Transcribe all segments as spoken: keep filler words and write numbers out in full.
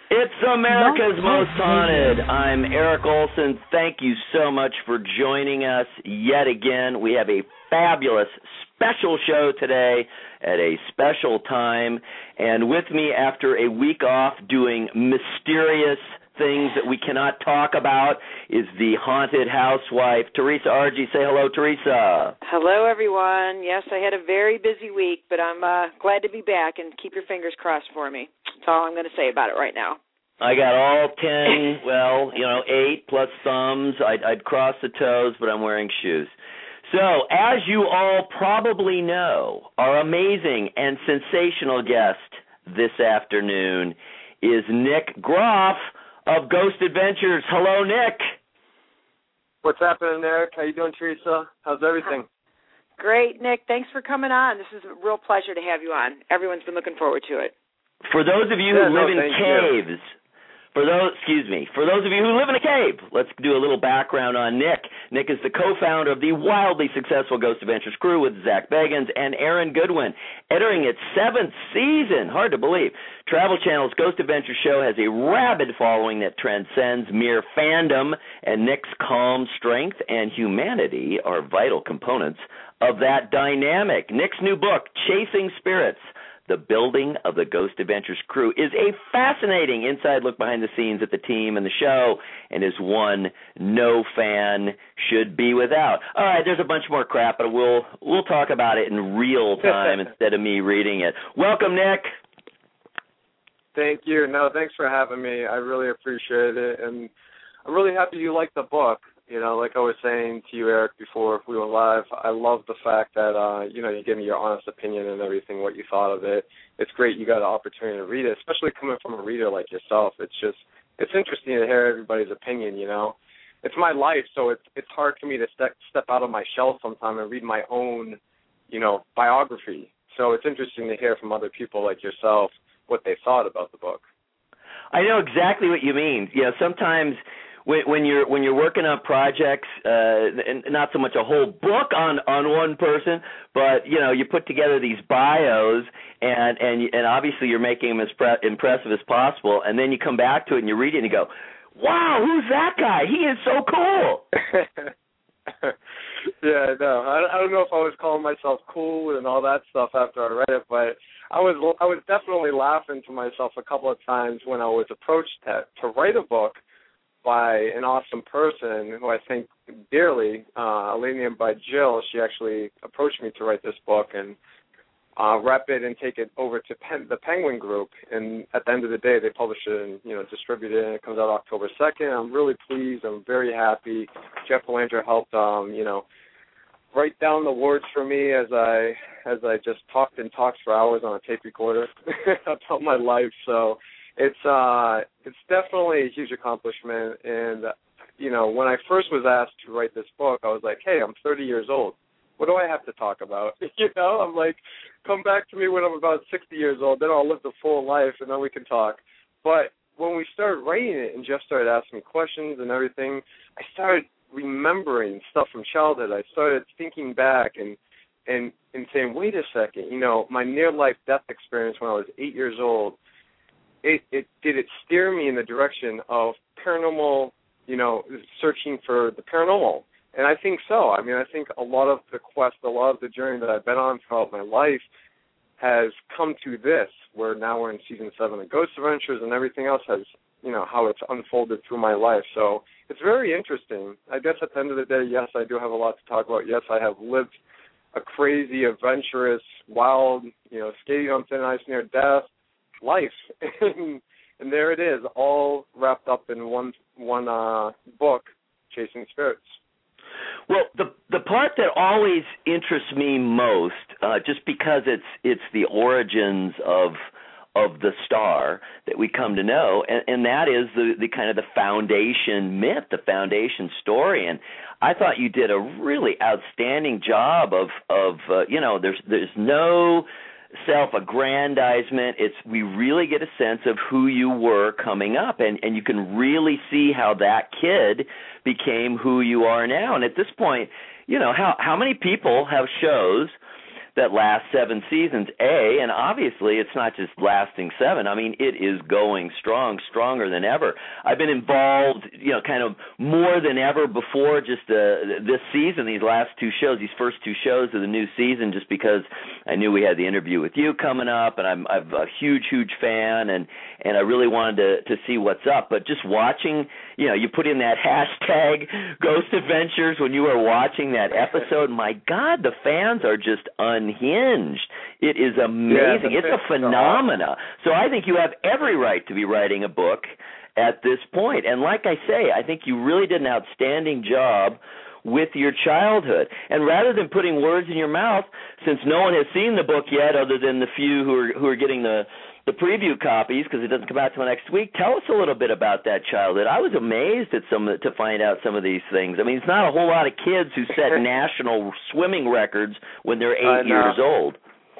It's America's Most Haunted. I'm Eric Olson. Thank you so much for joining us yet again. We have a fabulous special show today at a special time. And with me after a week off doing mysterious things that we cannot talk about is the haunted housewife, Teresa Argy. Say hello, Teresa. Hello, everyone. Yes, I had a very busy week, but I'm uh, glad to be back, and keep your fingers crossed for me. That's all I'm going to say about it right now. I got all ten, well, you know, eight plus thumbs. I'd, I'd cross the toes, but I'm wearing shoes. So, as you all probably know, our amazing and sensational guest this afternoon is Nick Groff of Ghost Adventures. Hello, Nick. What's happening, Eric? How you doing, Teresa? How's everything? Great, Nick. Thanks for coming on. This is a real pleasure to have you on. Everyone's been looking forward to it. For those of you yeah, who no, live in caves, you. for those, excuse me, for those of you who live in a cave, let's do a little background on Nick. Nick is the co-founder of the wildly successful Ghost Adventures crew with Zach Bagans and Aaron Goodwin, entering its seventh season. Hard to believe. Travel Channel's Ghost Adventures show has a rabid following that transcends mere fandom, and Nick's calm strength and humanity are vital components of that dynamic. Nick's new book, Chasing Spirits: The Building of the Ghost Adventures Crew, is a fascinating inside look behind the scenes at the team and the show, and is one no fan should be without. All right, there's a bunch more crap, but we'll we'll talk about it in real time instead of me reading it. Welcome, Nick. Thank you. No, thanks for having me. I really appreciate it, and I'm really happy you like the book. You know, like I was saying to you, Eric, before we went live, I love the fact that, uh, you know, you give me your honest opinion and everything, what you thought of it. It's great you got an opportunity to read it, especially coming from a reader like yourself. It's just, it's interesting to hear everybody's opinion, you know. It's my life, so it's it's hard for me to step, step out of my shell sometime and read my own, you know, biography. So it's interesting to hear from other people like yourself what they thought about the book. I know exactly what you mean. You know, sometimes when, when you're when you're working on projects, uh, and not so much a whole book on, on one person, but you know, you put together these bios, and and and obviously you're making them as pre- impressive as possible, and then you come back to it and you read it and you go, "Wow, who's that guy? He is so cool." Yeah, no, I, I don't know if I was calling myself cool and all that stuff after I read it, but I was I was definitely laughing to myself a couple of times when I was approached to, to write a book by an awesome person who I think dearly, uh, a lady named by Jill. She actually approached me to write this book and uh, rep it and take it over to Pen- the Penguin Group. And at the end of the day, they publish it and, you know, distribute it, and it comes out October second. I'm really pleased. I'm very happy. Jeff Belanger helped, um, you know, write down the words for me as I as I just talked and talked for hours on a tape recorder about my life. So it's uh it's definitely a huge accomplishment. And you know, when I first was asked to write this book, I was like, hey, I'm thirty years old. What do I have to talk about? You know, I'm like, come back to me when I'm about sixty years old. Then I'll live the full life, and then we can talk. But when we started writing it, and Jeff started asking me questions and everything, I started remembering stuff from childhood. I started thinking back and and and saying, wait a second, you know, my near-life death experience when I was eight years old, it, it did it steer me in the direction of paranormal, you know, searching for the paranormal. And I think so. I mean, I think a lot of the quest, a lot of the journey that I've been on throughout my life has come to this, where now we're in season seven of Ghost Adventures, and everything else has, you know, how it's unfolded through my life. So it's very interesting. I guess at the end of the day, yes, I do have a lot to talk about. Yes, I have lived a crazy, adventurous, wild, you know, skating on thin ice near death life. and, and there it is, all wrapped up in one one uh, book, Chasing Spirits. Well, the the part that always interests me most, uh, just because it's it's the origins of of the star that we come to know, and, and that is the, the kind of the foundation myth, the foundation story. And I thought you did a really outstanding job of of uh, you know, there's there's no self-aggrandizement. It's we really get a sense of who you were coming up, and, and you can really see how that kid became who you are now. And at this point, you know, how how many people have shows that last seven seasons, A, and obviously it's not just lasting seven. I mean, it is going strong, stronger than ever. I've been involved, you know, kind of more than ever before just uh, this season, these last two shows, these first two shows of the new season, just because I knew we had the interview with you coming up, and I'm, I'm a huge, huge fan, and, and I really wanted to, to see what's up. But just watching, you know, you put in that hashtag Ghost Adventures when you were watching that episode, my God, the fans are just unhinged. It is amazing. Yeah, it's a phenomena. So I think you have every right to be writing a book at this point. And like I say, I think you really did an outstanding job with your childhood. And rather than putting words in your mouth, since no one has seen the book yet other than the few who are who are getting the, the preview copies because it doesn't come out until next week, tell us a little bit about that childhood. I was amazed at some to find out some of these things. I mean, it's not a whole lot of kids who set national swimming records when they're eight years old.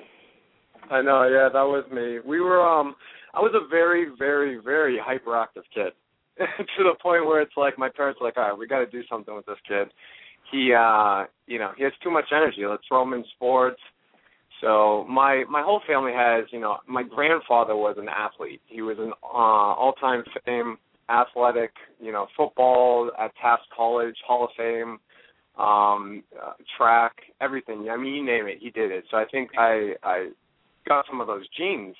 I know, yeah, that was me. We were, um, I was a very, very, very hyperactive kid to the point where it's like my parents were like, all right, we got to do something with this kid. He, uh, you know, he has too much energy. Let's throw him in sports. So my my whole family has, you know, my grandfather was an athlete. He was an uh, all-time fame athletic, you know, football at Taft College, Hall of Fame, um, uh, track, everything. I mean, you name it, he did it. So I think I I got some of those genes.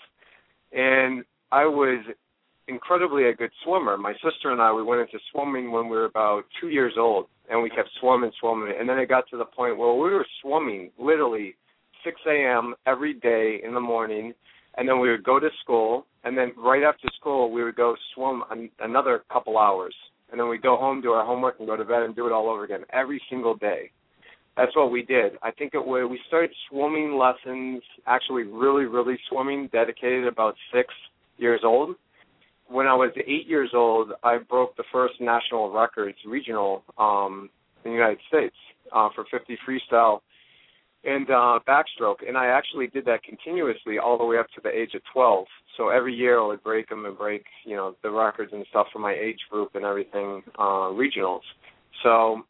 And I was incredibly a good swimmer. My sister and I, we went into swimming when we were about two years old, and we kept swimming, swimming. And then it got to the point where we were swimming literally six a.m. every day in the morning, and then we would go to school, and then right after school we would go swim an, another couple hours, and then we'd go home, do our homework, and go to bed and do it all over again every single day. That's what we did. I think it was, we started swimming lessons, actually really, really swimming, dedicated about six years old. When I was eight years old, I broke the first national records, regional, um, in the United States uh, for fifty freestyle and uh, backstroke. And I actually did that continuously all the way up to the age of twelve. So every year I would break them and break, you know, the records and stuff for my age group and everything, uh, regionals. So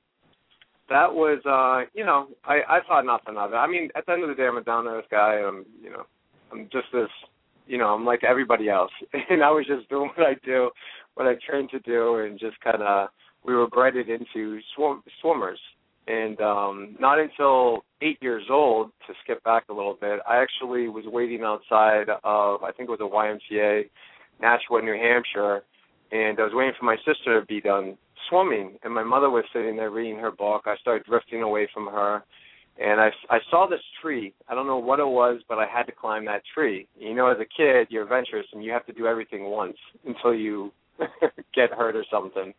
that was, uh, you know, I, I thought nothing of it. I mean, at the end of the day, I'm a down-to-earth guy. I'm, you know, I'm just this, you know, I'm like everybody else. And I was just doing what I do, what I trained to do, and just kind of, we were bred into swim, swimmers. And um, not until eight years old, to skip back a little bit, I actually was waiting outside of, I think it was a Y M C A, Nashua, New Hampshire, and I was waiting for my sister to be done swimming, and my mother was sitting there reading her book. I started drifting away from her, and I, I saw this tree. I don't know what it was, but I had to climb that tree. You know, as a kid, you're adventurous, and you have to do everything once until you get hurt or something.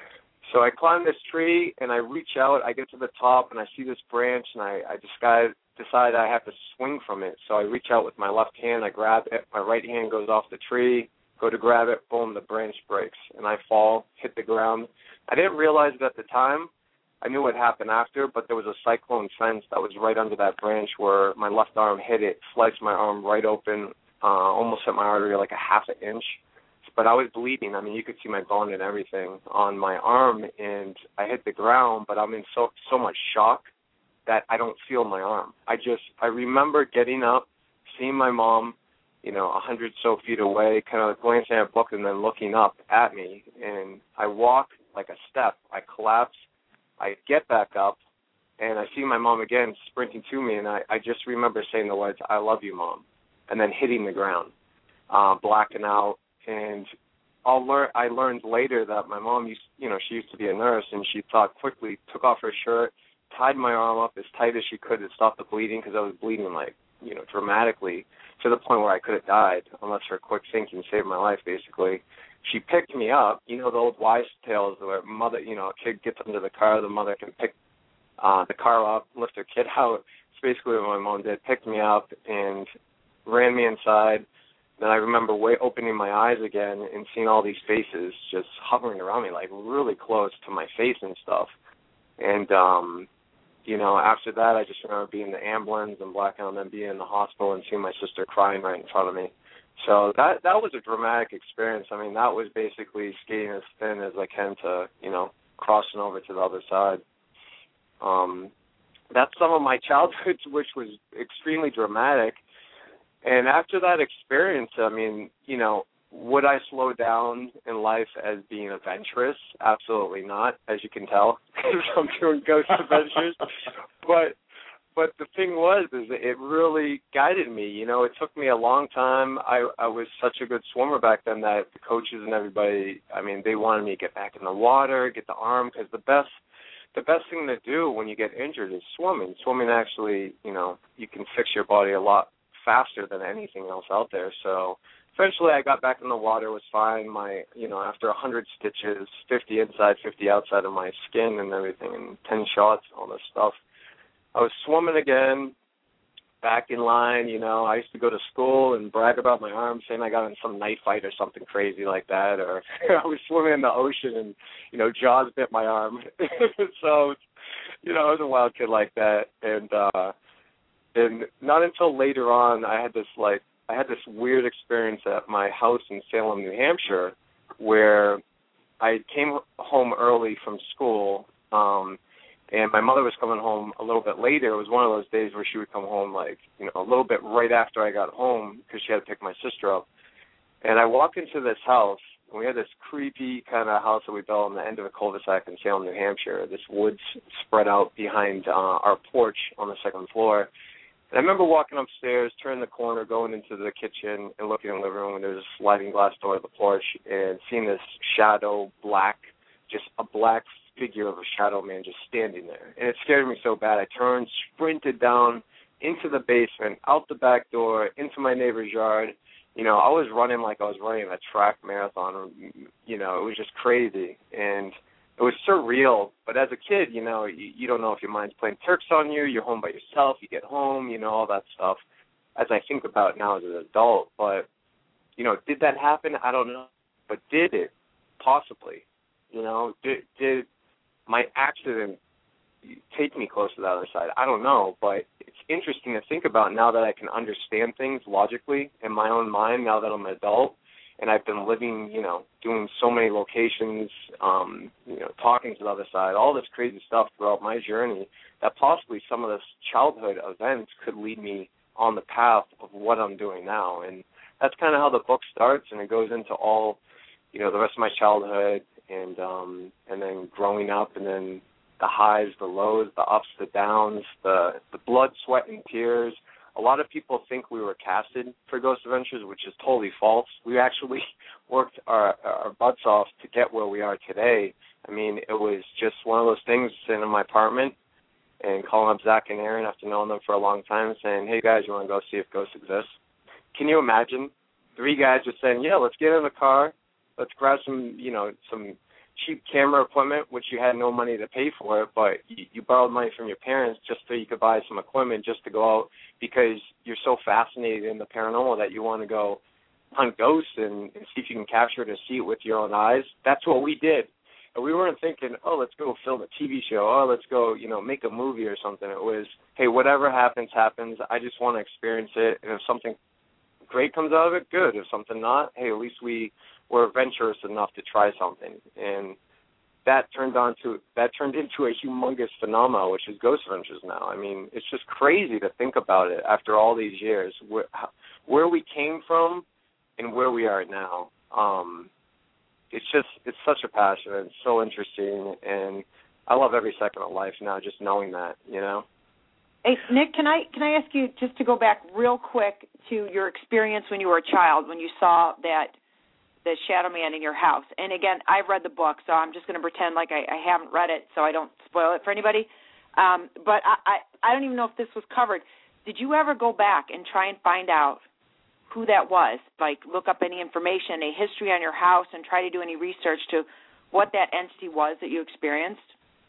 So I climb this tree, and I reach out. I get to the top, and I see this branch, and I, I decide, decide I have to swing from it. So I reach out with my left hand. I grab it. My right hand goes off the tree, go to grab it. Boom, the branch breaks, and I fall, hit the ground. I didn't realize it at the time. I knew what happened after, but there was a cyclone fence that was right under that branch where my left arm hit it, sliced my arm right open, uh, almost hit my artery like a half an inch. But I was bleeding. I mean, you could see my bone and everything on my arm, and I hit the ground, but I'm in so so much shock that I don't feel my arm. I just, I remember getting up, seeing my mom, you know, a hundred so feet away, kind of glancing at a book and then looking up at me, and I walk like a step. I collapse. I get back up, and I see my mom again sprinting to me, and I, I just remember saying the words, "I love you, Mom," and then hitting the ground, uh, blacking out. And I'll learn, I learned later that my mom used, you know, she used to be a nurse, and she thought quickly, took off her shirt, tied my arm up as tight as she could to stop the bleeding, because I was bleeding like, you know, dramatically, to the point where I could have died unless her quick thinking saved my life, basically. She picked me up. You know the old wives' tales where mother, you know, a kid gets into the car, the mother can pick uh, the car up, lift her kid out. It's basically what my mom did, picked me up and ran me inside. Then I remember way opening my eyes again and seeing all these faces just hovering around me, like really close to my face and stuff. And, um, you know, after that, I just remember being in the ambulance and blacking out and then being in the hospital and seeing my sister crying right in front of me. So that that was a dramatic experience. I mean, that was basically skating as thin as I can to, you know, crossing over to the other side. Um, that's some of my childhood, which was extremely dramatic. And after that experience, I mean, you know, would I slow down in life as being adventurous? Absolutely not, as you can tell, because I'm doing ghost adventures. But but the thing was, is it really guided me. You know, it took me a long time. I, I was such a good swimmer back then that the coaches and everybody, I mean, they wanted me to get back in the water, get the arm, because the best the best thing to do when you get injured is swimming. Swimming actually, you know, you can fix your body a lot faster than anything else out there. So eventually I got back in the water, was fine. My, you know, after one hundred stitches, fifty inside, fifty outside of my skin and everything, and ten shots, all this stuff, I was swimming again, back in line. You know, I used to go to school and brag about my arm, saying I got in some knife fight or something crazy like that, or I was swimming in the ocean and, you know, jaws bit my arm. So, you know, I was a wild kid like that. And, uh, and not until later on, I had this, like, I had this weird experience at my house in Salem, New Hampshire, where I came home early from school, um, and my mother was coming home a little bit later. It was one of those days where she would come home, like, you know, a little bit right after I got home because she had to pick my sister up. And I walk into this house, and we had this creepy kind of house that we built on the end of a cul-de-sac in Salem, New Hampshire. This woods spread out behind uh, our porch on the second floor. And I remember walking upstairs, turning the corner, going into the kitchen, and looking in the living room, and there's a sliding glass door to the porch, and seeing this shadow, black, just a black figure of a shadow man just standing there. And it scared me so bad. I turned, sprinted down into the basement, out the back door, into my neighbor's yard. You know, I was running like I was running a track marathon. You know, it was just crazy. And it was surreal. But as a kid, you know, you, you don't know if your mind's playing tricks on you. You're home by yourself. You get home, you know, all that stuff. As I think about it now as an adult. But, you know, did that happen? I don't know. But did it? Possibly. You know, did, did my accident take me close to the other side? I don't know, but it's interesting to think about now that I can understand things logically in my own mind, now that I'm an adult, and I've been living, you know, doing so many locations, um, you know, talking to the other side, all this crazy stuff throughout my journey, that possibly some of this childhood events could lead me on the path of what I'm doing now. And that's kind of how the book starts, and it goes into all, you know, the rest of my childhood, and um, and then growing up, and then the highs, the lows, the ups, the downs, the the blood, sweat, and tears. A lot of people think we were casted for Ghost Adventures, which is totally false. We actually worked our, our butts off to get where we are today. I mean, it was just one of those things, sitting in my apartment and calling up Zach and Aaron after knowing them for a long time, saying, hey, guys, you want to go see if ghosts exist? Can you imagine? Three guys just saying, yeah, let's get in the car. Let's grab some, you know, some cheap camera equipment, which you had no money to pay for it, but you, you borrowed money from your parents just so you could buy some equipment just to go out because you're so fascinated in the paranormal that you want to go hunt ghosts and, and see if you can capture it or see it with your own eyes. That's what we did. And we weren't thinking, oh, let's go film a T V show. Oh, let's go, you know, make a movie or something. It was, hey, whatever happens, happens. I just want to experience it. And if something great comes out of it, good. If something not, hey, at least we were adventurous enough to try something. And that turned on to that turned into a humongous phenomenon, which is Ghost Adventures now. I mean, it's just crazy to think about it after all these years, where, where we came from and where we are now. Um, it's just, it's such a passion. It's so interesting, and I love every second of life now, just knowing that, you know. Hey, Nick, can I can I ask you just to go back real quick to your experience when you were a child, when you saw that the Shadow Man in your house? And again, I've read the book, so I'm just going to pretend like I, I haven't read it, so I don't spoil it for anybody. Um, but I, I I don't even know if this was covered. Did you ever go back and try and find out who that was? Like, look up any information, a history on your house, and try to do any research to what that entity was that you experienced?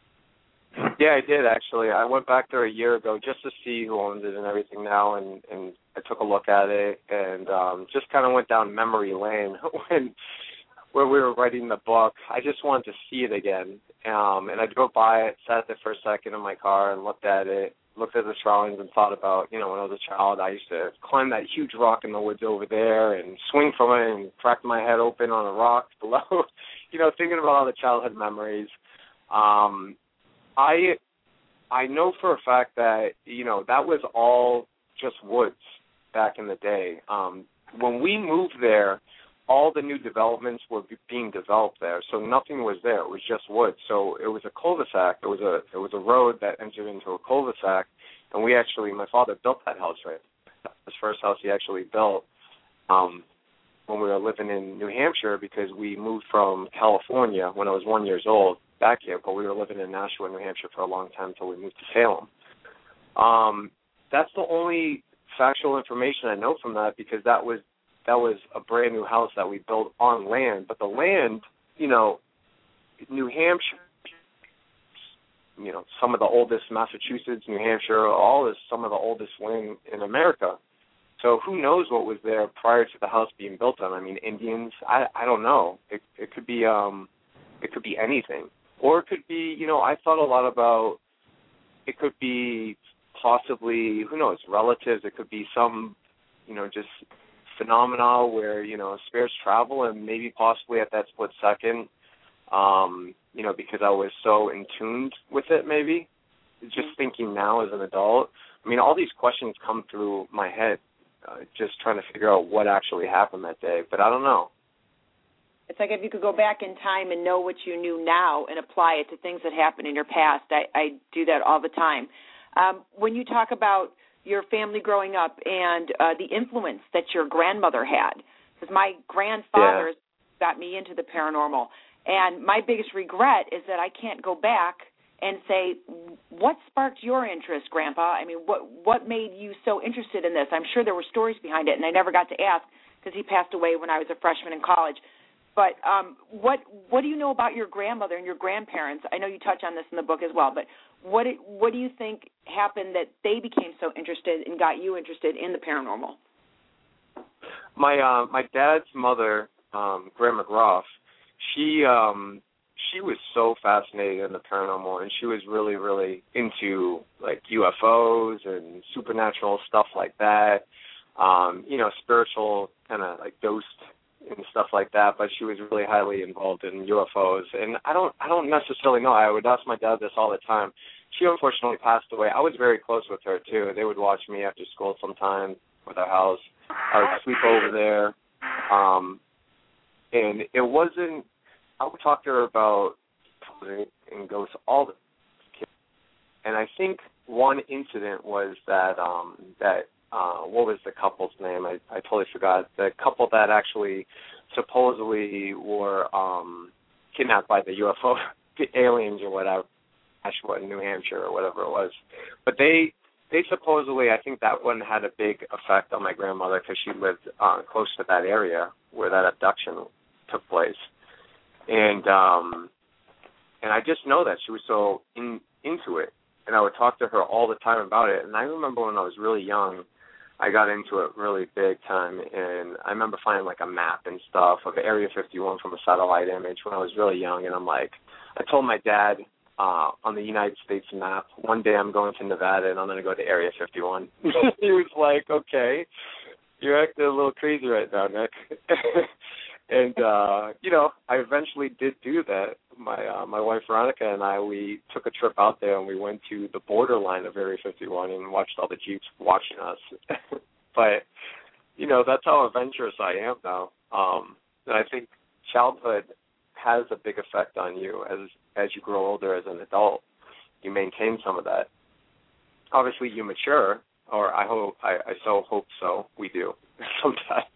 Yeah, I did, actually. I went back there a year ago just to see who owns it and everything now, and, and I took a look at it and um, just kind of went down memory lane when where we were writing the book. I just wanted to see it again. Um, and I drove by it, sat there for a second in my car and looked at it, looked at the surroundings and thought about, you know, when I was a child, I used to climb that huge rock in the woods over there and swing from it and crack my head open on a rock below, you know, thinking about all the childhood memories. Um I I know for a fact that, you know, that was all just woods back in the day. Um, when we moved there, all the new developments were be- being developed there, so nothing was there. It was just woods. So it was a cul-de-sac. It was a it was a road that entered into a cul-de-sac, and we actually, my father built that house right. His first house he actually built um, when we were living in New Hampshire, because we moved from California when I was one years old back here, but we were living in Nashua, New Hampshire for a long time until we moved to Salem. Um, that's the only factual information I know from that, because that was that was a brand new house that we built on land. But the land, you know, New Hampshire, you know, some of the oldest, Massachusetts, New Hampshire, all is some of the oldest land in America. So who knows what was there prior to the house being built on? I mean, Indians, I I don't know. It it could be um it could be anything. Or it could be, you know, I thought a lot about, it could be possibly, who knows, relatives. It could be some, you know, just phenomena where, you know, spirits travel, and maybe possibly at that split second, um, you know, because I was so in tune with it maybe. Just thinking now as an adult, I mean, all these questions come through my head, uh, just trying to figure out what actually happened that day, but I don't know. It's like if you could go back in time and know what you knew now and apply it to things that happened in your past. I, I do that all the time. Um, when you talk about your family growing up and uh, the influence that your grandmother had, because my grandfather yeah. got me into the paranormal, and my biggest regret is that I can't go back and say, what sparked your interest, Grandpa? I mean, what what made you so interested in this? I'm sure there were stories behind it, and I never got to ask because he passed away when I was a freshman in college. But um, what what do you know about your grandmother and your grandparents? I know you touch on this in the book as well, but what it, what do you think happened that they became so interested and got you interested in the paranormal? My uh, my dad's mother, um, Grandma Groff, she um, she was so fascinated in the paranormal, and she was really really into like U F Os and supernatural stuff like that. Um, you know, spiritual kind of like ghost and stuff like that, but she was really highly involved in U F Os. And I don't I don't necessarily know. I would ask my dad this all the time. She unfortunately passed away. I was very close with her, too. They would watch me after school sometime with our house. I would sleep over there. Um, and it wasn't, I would talk to her about and ghosts all the time. And I think one incident was that, um, that Uh, what was the couple's name? I, I totally forgot. The couple that actually supposedly were um, kidnapped by the U F O the aliens or whatever, Nashua, New Hampshire or whatever it was. But they they supposedly, I think that one had a big effect on my grandmother because she lived uh, close to that area where that abduction took place. And um, and I just know that she was so in, into it. And I would talk to her all the time about it. And I remember when I was really young, I got into it really big time, and I remember finding like a map and stuff of Area fifty-one from a satellite image when I was really young, and I'm like, I told my dad uh, on the United States map, one day I'm going to Nevada and I'm going to go to Area fifty-one. He was like, okay, you're acting a little crazy right now, Nick. And, uh, you know, I eventually did do that. My uh, my wife, Veronica, and I, we took a trip out there, and we went to the borderline of Area fifty-one and watched all the Jeeps watching us. But, you know, that's how adventurous I am now. Um, and I think childhood has a big effect on you as as you grow older as an adult. You maintain some of that. Obviously, you mature, or I hope, I, I so hope so, we do sometimes.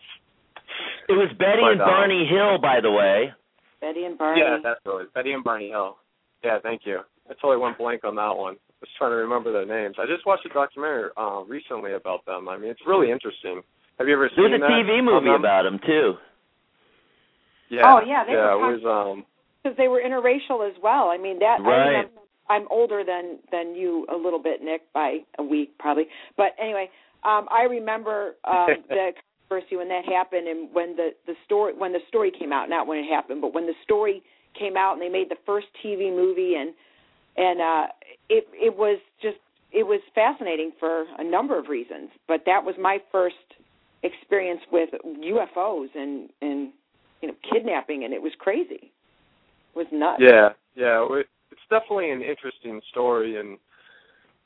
It was Betty but, and Barney um, Hill, by the way. Betty and Barney. Yeah, that's really Betty and Barney Hill. Yeah, thank you. I totally went blank on that one. I was trying to remember their names. I just watched a documentary uh, recently about them. I mean, it's really interesting. Have you ever seen that? There's a T V movie about them, too. Yeah. Oh, yeah. They yeah, were it was, um... because they were interracial as well. I mean, that... Right. I remember, I'm older than, than you a little bit, Nick, by a week, probably. But anyway, um, I remember um, the... when that happened, and when the, the story when the story came out, not when it happened, but when the story came out and they made the first T V movie, and and uh, it it was just it was fascinating for a number of reasons. But that was my first experience with U F Os and and you know kidnapping, and it was crazy. It was nuts. Yeah, yeah, it's definitely an interesting story, and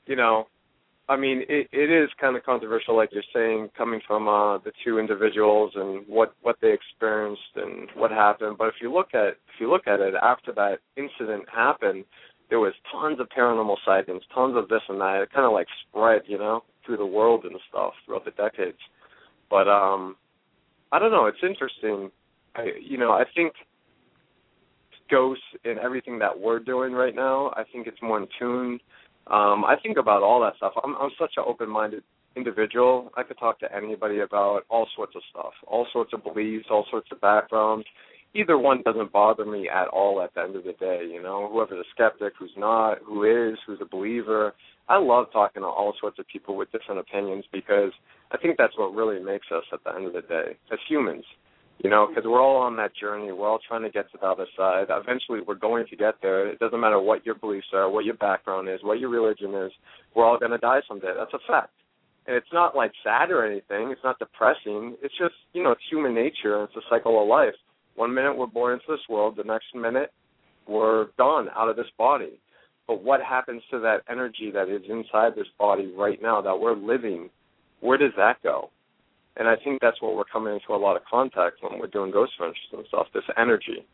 you know, I mean, it, it is kind of controversial, like you're saying, coming from uh, the two individuals and what, what they experienced and what happened. But if you look at if you look at it, after that incident happened, there was tons of paranormal sightings, tons of this and that. It kind of like spread, you know, through the world and stuff throughout the decades. But um, I don't know. It's interesting. I, you know, I think ghosts and everything that we're doing right now, I think it's more in tune. Um, I think about all that stuff. I'm, I'm such an open-minded individual. I could talk to anybody about all sorts of stuff, all sorts of beliefs, all sorts of backgrounds. Either one doesn't bother me at all at the end of the day, you know, whoever's a skeptic, who's not, who is, who's a believer. I love talking to all sorts of people with different opinions because I think that's what really makes us at the end of the day as humans, you know, because we're all on that journey. We're all trying to get to the other side. Eventually we're going to get there. It doesn't matter what your beliefs are, what your background is, what your religion is. We're all going to die someday. That's a fact. And it's not like sad or anything. It's not depressing. It's just, you know, it's human nature. It's a cycle of life. One minute we're born into this world. The next minute we're gone out of this body. But what happens to that energy that is inside this body right now that we're living? Where does that go? And I think that's what we're coming into a lot of contact when we're doing ghost ventures and stuff, this energy.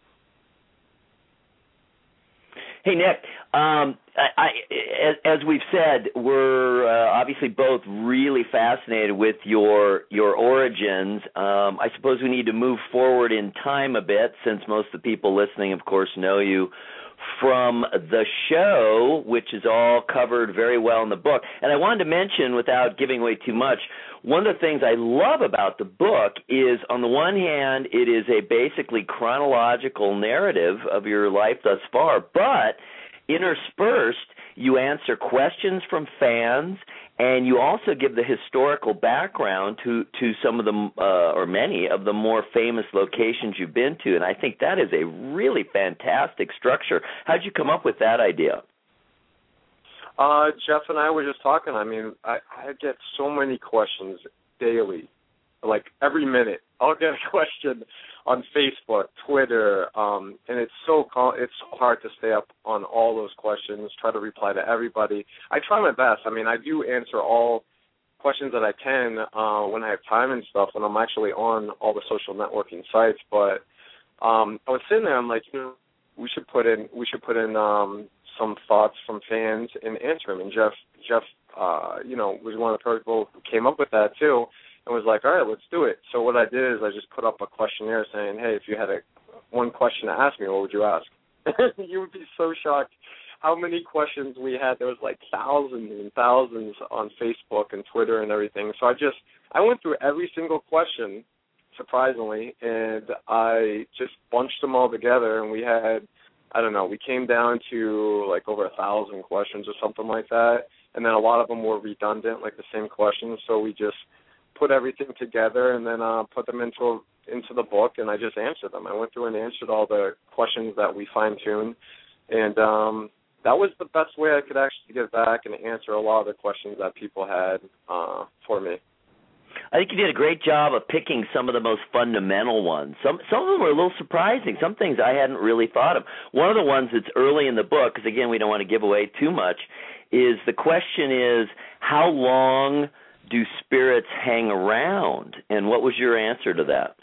Hey, Nick, um, I, I, as, as we've said, we're uh, obviously both really fascinated with your your origins. Um, I suppose we need to move forward in time a bit, since most of the people listening, of course, know you from the show, which is all covered very well in the book. And I wanted to mention, without giving away too much, one of the things I love about the book is, on the one hand, it is a basically chronological narrative of your life thus far, but interspersed, you answer questions from fans, and you also give the historical background to, to some of the, uh, or many of the more famous locations you've been to, and I think that is a really fantastic structure. How'd you come up with that idea? Uh, Jeff and I were just talking. I mean, I, I get so many questions daily, like every minute. I'll get a question on Facebook, Twitter, um, and it's so it's so hard to stay up on all those questions, try to reply to everybody. I try my best. I mean, I do answer all questions that I can uh, when I have time and stuff, when I'm actually on all the social networking sites. But um, I was sitting there, I'm like, you know, we should put in we should put in um, some thoughts from fans and answer them. And Jeff, Jeff, uh, you know, was one of the people who came up with that too. And was like, all right, let's do it. So what I did is I just put up a questionnaire saying, hey, if you had a one question to ask me, what would you ask? You would be so shocked how many questions we had. There was like thousands and thousands on Facebook and Twitter and everything. So I just, I went through every single question, surprisingly, and I just bunched them all together, and we had, I don't know, we came down to like over a thousand questions or something like that. And then a lot of them were redundant, like the same questions. So we just put everything together and then uh, put them into into the book, and I just answered them. I went through and answered all the questions that we fine-tuned, and um, that was the best way I could actually get back and answer a lot of the questions that people had uh, for me. I think you did a great job of picking some of the most fundamental ones. Some some of them were a little surprising. Some things I hadn't really thought of. One of the ones that's early in the book, because, again, we don't want to give away too much, is the question is, how long do spirits hang around? And what was your answer to that?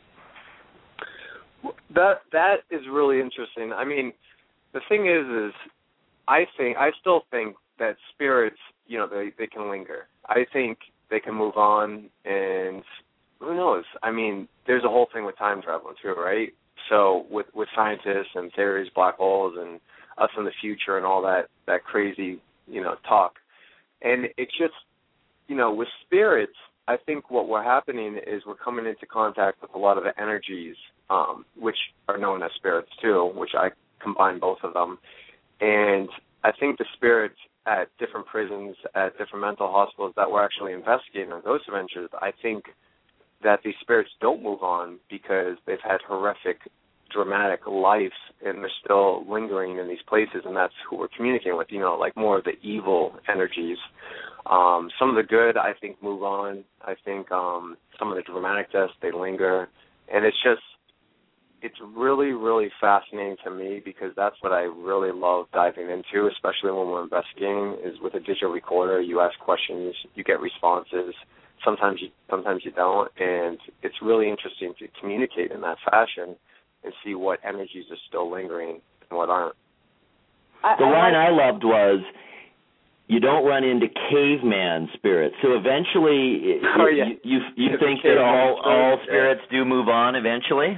That that is really interesting. I mean, the thing is, is I think I still think that spirits, you know, they, they can linger. I think they can move on, and who knows? I mean, there's a whole thing with time travel too, right? So with with scientists and theories, black holes, and us in the future, and all that that crazy, you know, talk, and it's just, you know, with spirits, I think what we're happening is we're coming into contact with a lot of the energies, um, which are known as spirits too, which I combine both of them. And I think the spirits at different prisons, at different mental hospitals that we're actually investigating on Ghost Adventures, I think that these spirits don't move on because they've had horrific, dramatic lives, and they're still lingering in these places, and that's who we're communicating with, you know, like more of the evil energies. Um, some of the good, I think, move on. I think um, some of the dramatic deaths, they linger. And it's just, it's really, really fascinating to me because that's what I really love diving into, especially when we're investigating, is with a digital recorder, you ask questions, you get responses. Sometimes you sometimes you don't, and it's really interesting to communicate in that fashion and see what energies are still lingering and what aren't. The line I loved was, you don't run into caveman spirits. So eventually, oh, yeah. you you, you think that all, all spirits yeah. do move on eventually?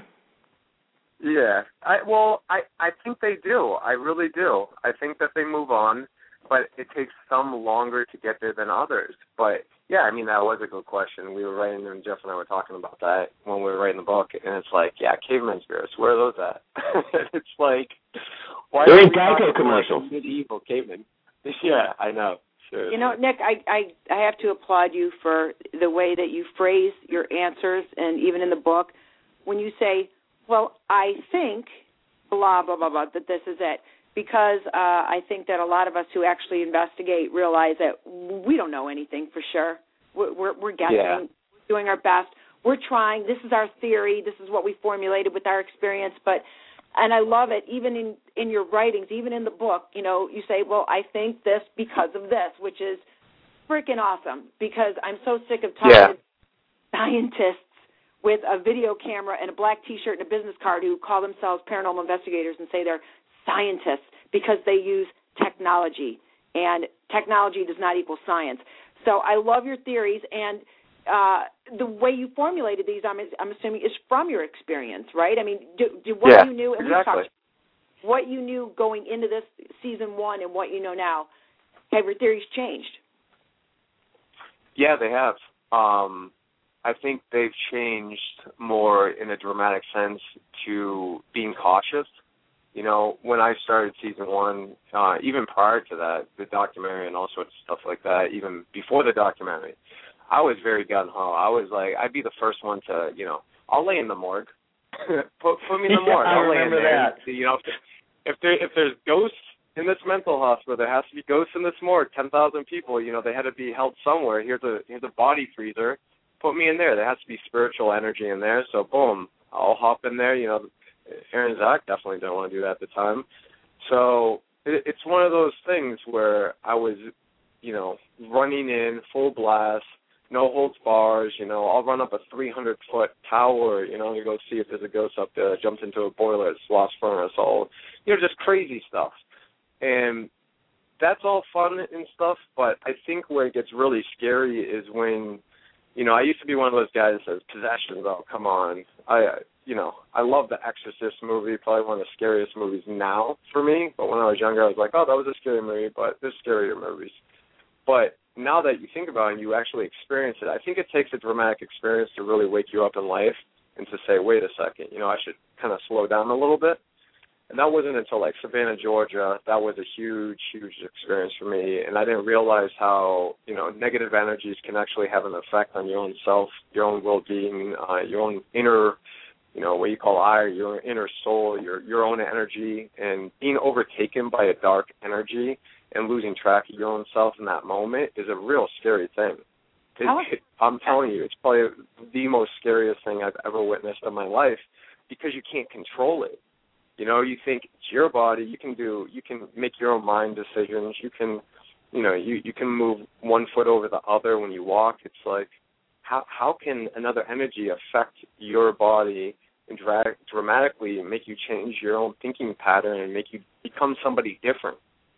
Yeah. I Well, I, I think they do. I really do. I think that they move on, but it takes some longer to get there than others. But, yeah, I mean, that was a good question. We were writing, and Jeff and I were talking about that when we were writing the book, and it's like, yeah, caveman spirits, where are those at? It's like, why They're are in we Geico talking commercials. about medieval cavemen? Yeah, I know. Seriously. You know, Nick, I, I I have to applaud you for the way that you phrase your answers, and even in the book, when you say, well, I think, blah, blah, blah, blah, that this is it. Because uh, I think that a lot of us who actually investigate realize that we don't know anything for sure. We're, we're, we're guessing, yeah. we're doing our best. We're trying. This is our theory. This is what we formulated with our experience. But, and I love it, even in, in your writings, even in the book, you know, you say, well, I think this because of this, which is freaking awesome, because I'm so sick of talking yeah. to scientists with a video camera and a black T-shirt and a business card who call themselves paranormal investigators and say they're scientists because they use technology, and technology does not equal science. So I love your theories, and uh, the way you formulated these, I'm, I'm assuming, is from your experience, right? I mean, do, do what yeah, you knew, and exactly. we talked, what you knew going into this season one and what you know now, have your theories changed? Yeah, they have. Um, I think they've changed more in a dramatic sense to being cautious. You know, when I started season one, uh, even prior to that, the documentary and all sorts of stuff like that, even before the documentary, I was very gung-ho. I was like, I'd be the first one to, you know, I'll lay in the morgue. put, put me in the morgue. I I'll remember lay in there. that. You know, if, there, if there's ghosts in this mental hospital, there has to be ghosts in this morgue, ten thousand people, you know, they had to be held somewhere. Here's a, here's a body freezer. Put me in there. There has to be spiritual energy in there. So, boom, I'll hop in there, you know. Aaron and Zach definitely didn't want to do that at the time. So it, it's one of those things where I was, you know, running in full blast, no holds bars, you know, I'll run up a three hundred foot tower, you know, to go see if there's a ghost up there that jumps into a boiler, it's lost furnace, all, you know, just crazy stuff. And that's all fun and stuff, but I think where it gets really scary is when, you know, I used to be one of those guys that says, possessions, oh, come on. I, you know, I love The Exorcist movie, probably one of the scariest movies now for me. But when I was younger, I was like, oh, that was a scary movie, but there's scarier movies. But now that you think about it and you actually experience it, I think it takes a dramatic experience to really wake you up in life and to say, wait a second, you know, I should kind of slow down a little bit. And that wasn't until, like, Savannah, Georgia. That was a huge, huge experience for me. And I didn't realize how, you know, negative energies can actually have an effect on your own self, your own well-being, uh, your own inner, you know, what you call I, your inner soul, your your own energy. And being overtaken by a dark energy and losing track of your own self in that moment is a real scary thing. It, it, I'm telling you, it's probably the most scariest thing I've ever witnessed in my life because you can't control it. You know, you think it's your body, you can do, you can make your own mind decisions, you can, you know, you, you can move one foot over the other when you walk. It's like, how how can another energy affect your body and dra- dramatically make you change your own thinking pattern and make you become somebody different?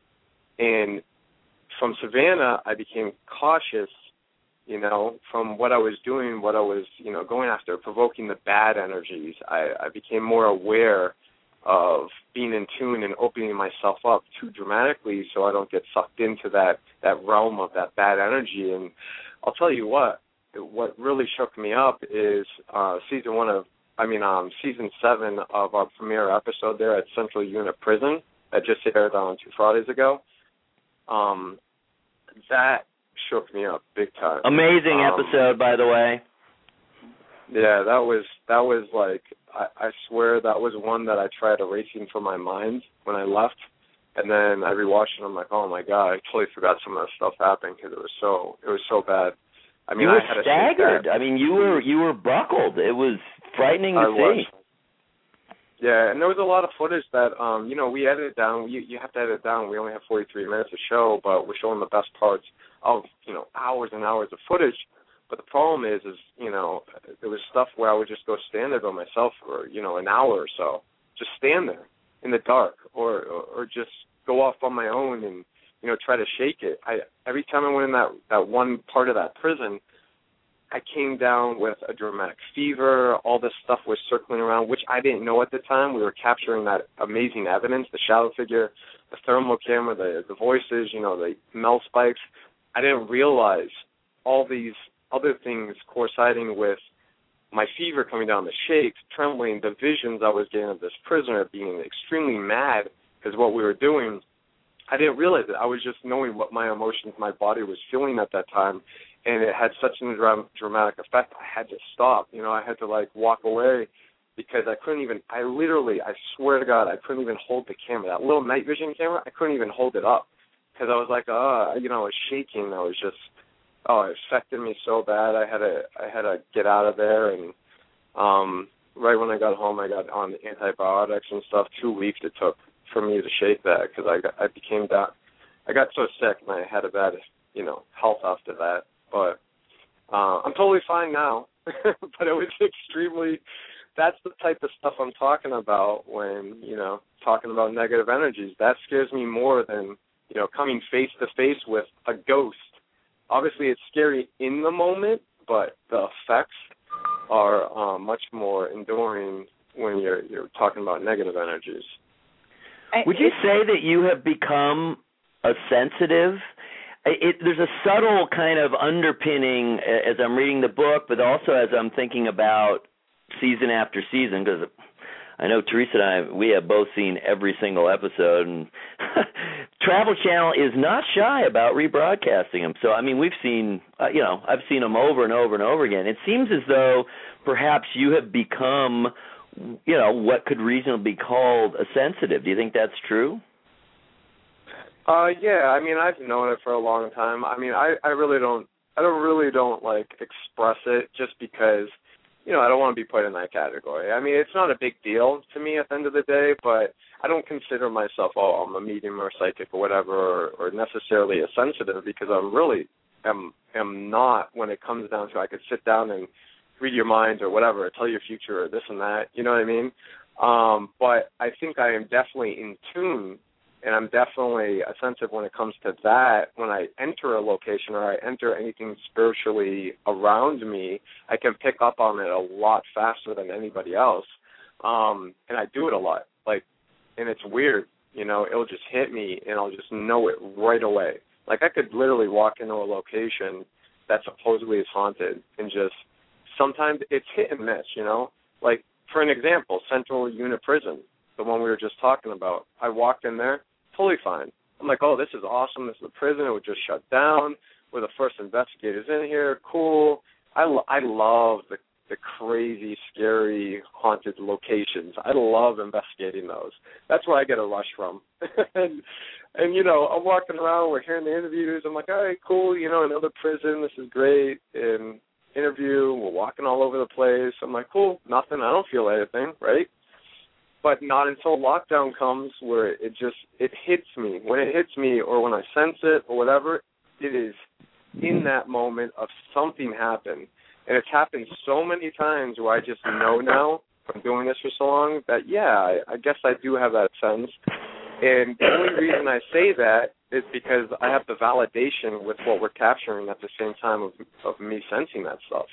And from Savannah, I became cautious, you know, from what I was doing, what I was, you know, going after, provoking the bad energies. I, I became more aware of being in tune and opening myself up too dramatically so I don't get sucked into that, that realm of that bad energy. And I'll tell you what, what really shook me up is uh, season one of, I mean, um, season seven of our premiere episode there at Central Unit Prison that just aired on two Fridays ago. Um, that shook me up big time. Amazing um, episode, by the way. Yeah, that was that was like I, I swear that was one that I tried erasing from my mind when I left, and then I rewatched it. And I'm like, oh my god, I totally forgot some of that stuff happened because it was so it was so bad. I mean, you were I had staggered. I mean, you were you were buckled. It was frightening to I see. Was. Yeah, and there was a lot of footage that, um, you know, we edited down. You, you have to edit down. We only have forty-three minutes to show, but we're showing the best parts of, you know, hours and hours of footage. But the problem is, is, you know, there was stuff where I would just go stand there by myself for, you know, an hour or so. Just stand there in the dark or, or, or just go off on my own and, you know, try to shake it. I every time I went in that, that one part of that prison, I came down with a dramatic fever. All this stuff was circling around, which I didn't know at the time. We were capturing that amazing evidence, the shadow figure, the thermal camera, the, the voices, you know, the Mel spikes. I didn't realize all these other things coinciding with my fever coming down, the shakes, trembling, the visions I was getting of this prisoner being extremely mad because what we were doing. I didn't realize it. I was just knowing what my emotions, my body was feeling at that time. And it had such a dramatic effect, I had to stop. You know, I had to, like, walk away because I couldn't even, I literally, I swear to God, I couldn't even hold the camera. That little night vision camera, I couldn't even hold it up because I was like, uh, you know, I was shaking. I was just, oh, it affected me so bad. I had to, I had to get out of there. And um, right when I got home, I got on antibiotics and stuff. Two weeks it took for me to shake that because I, got, I became that, I got so sick and I had a bad, you know, health after that. But uh, I'm totally fine now. But it was extremely, that's the type of stuff I'm talking about when, you know, talking about negative energies. That scares me more than, you know, coming face to face with a ghost. Obviously, it's scary in the moment, but the effects are uh, much more enduring when you're you're talking about negative energies. Would you say that you have become a sensitive? It, there's a subtle kind of underpinning as I'm reading the book, but also as I'm thinking about season after season, because I know Teresa and I, we have both seen every single episode, and Travel Channel is not shy about rebroadcasting them. So, I mean, we've seen, uh, you know, I've seen them over and over and over again. It seems as though perhaps you have become, you know, what could reasonably be called a sensitive. Do you think that's true? Uh, yeah, I mean, I've known it for a long time. I mean, I, I really don't, I don't really don't, like, express it just because, you know, I don't want to be put in that category. I mean, it's not a big deal to me at the end of the day, but I don't consider myself, oh, I'm a medium or psychic or whatever, or, or necessarily a sensitive, because I'm really am, am not when it comes down to I could sit down and read your mind or whatever, or tell your future or this and that, you know what I mean? Um, but I think I am definitely in tune. And I'm definitely a sensitive when it comes to that. When I enter a location or I enter anything spiritually around me, I can pick up on it a lot faster than anybody else. Um, and I do it a lot. Like, and it's weird, you know, it'll just hit me and I'll just know it right away. Like, I could literally walk into a location that supposedly is haunted and just, sometimes it's hit and miss, you know. Like, for an example, Central Unit Prison, the one we were just talking about. I walked in there, totally fine. I'm like, oh, this is awesome. This is the prison. It was just shut down. We're the first investigators in here. Cool. I, lo- I love the, the crazy, scary, haunted locations. I love investigating those. That's where I get a rush from. and, and, you know, I'm walking around. We're hearing the interviews. I'm like, all right, cool. You know, another prison. This is great. And interview. We're walking all over the place. I'm like, cool. Nothing. I don't feel anything, right? But not until lockdown comes where it just, it hits me. When it hits me or when I sense it or whatever, it is in that moment of something happened. And it's happened so many times where I just know now from doing this for so long that, yeah, I, I guess I do have that sense. And the only reason I say that is because I have the validation with what we're capturing at the same time of, of me sensing that stuff.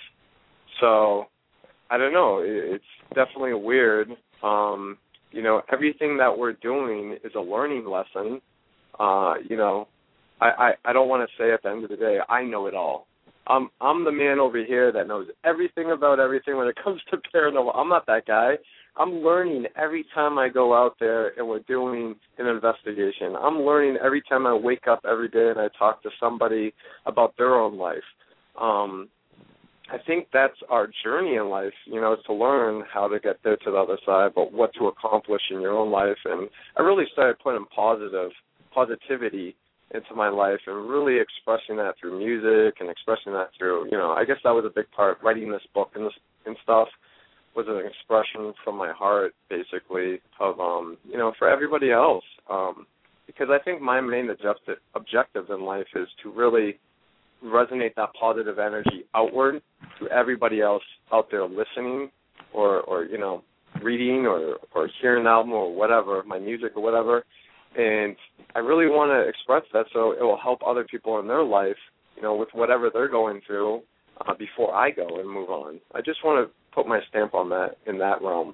So, I don't know. It, it's definitely weird. Um, you know, everything that we're doing is a learning lesson. Uh, you know, I, I, I don't want to say at the end of the day, I know it all. I'm, I'm the man over here that knows everything about everything when it comes to paranormal. I'm not that guy. I'm learning every time I go out there and we're doing an investigation. I'm learning every time I wake up every day and I talk to somebody about their own life. Um, I think that's our journey in life, you know, to learn how to get there to the other side, but what to accomplish in your own life. And I really started putting positive positivity into my life and really expressing that through music and expressing that through, you know, I guess that was a big part, writing this book and, this, and stuff. was an expression from my heart, basically, of, um, you know, for everybody else. Um, because I think my main objective, objective in life is to really resonate that positive energy outward to everybody else out there listening or, or you know, reading or, or hearing an album or whatever, my music or whatever. And I really want to express that so it will help other people in their life, you know, with whatever they're going through uh, before I go and move on. I just want to put my stamp on that in that realm.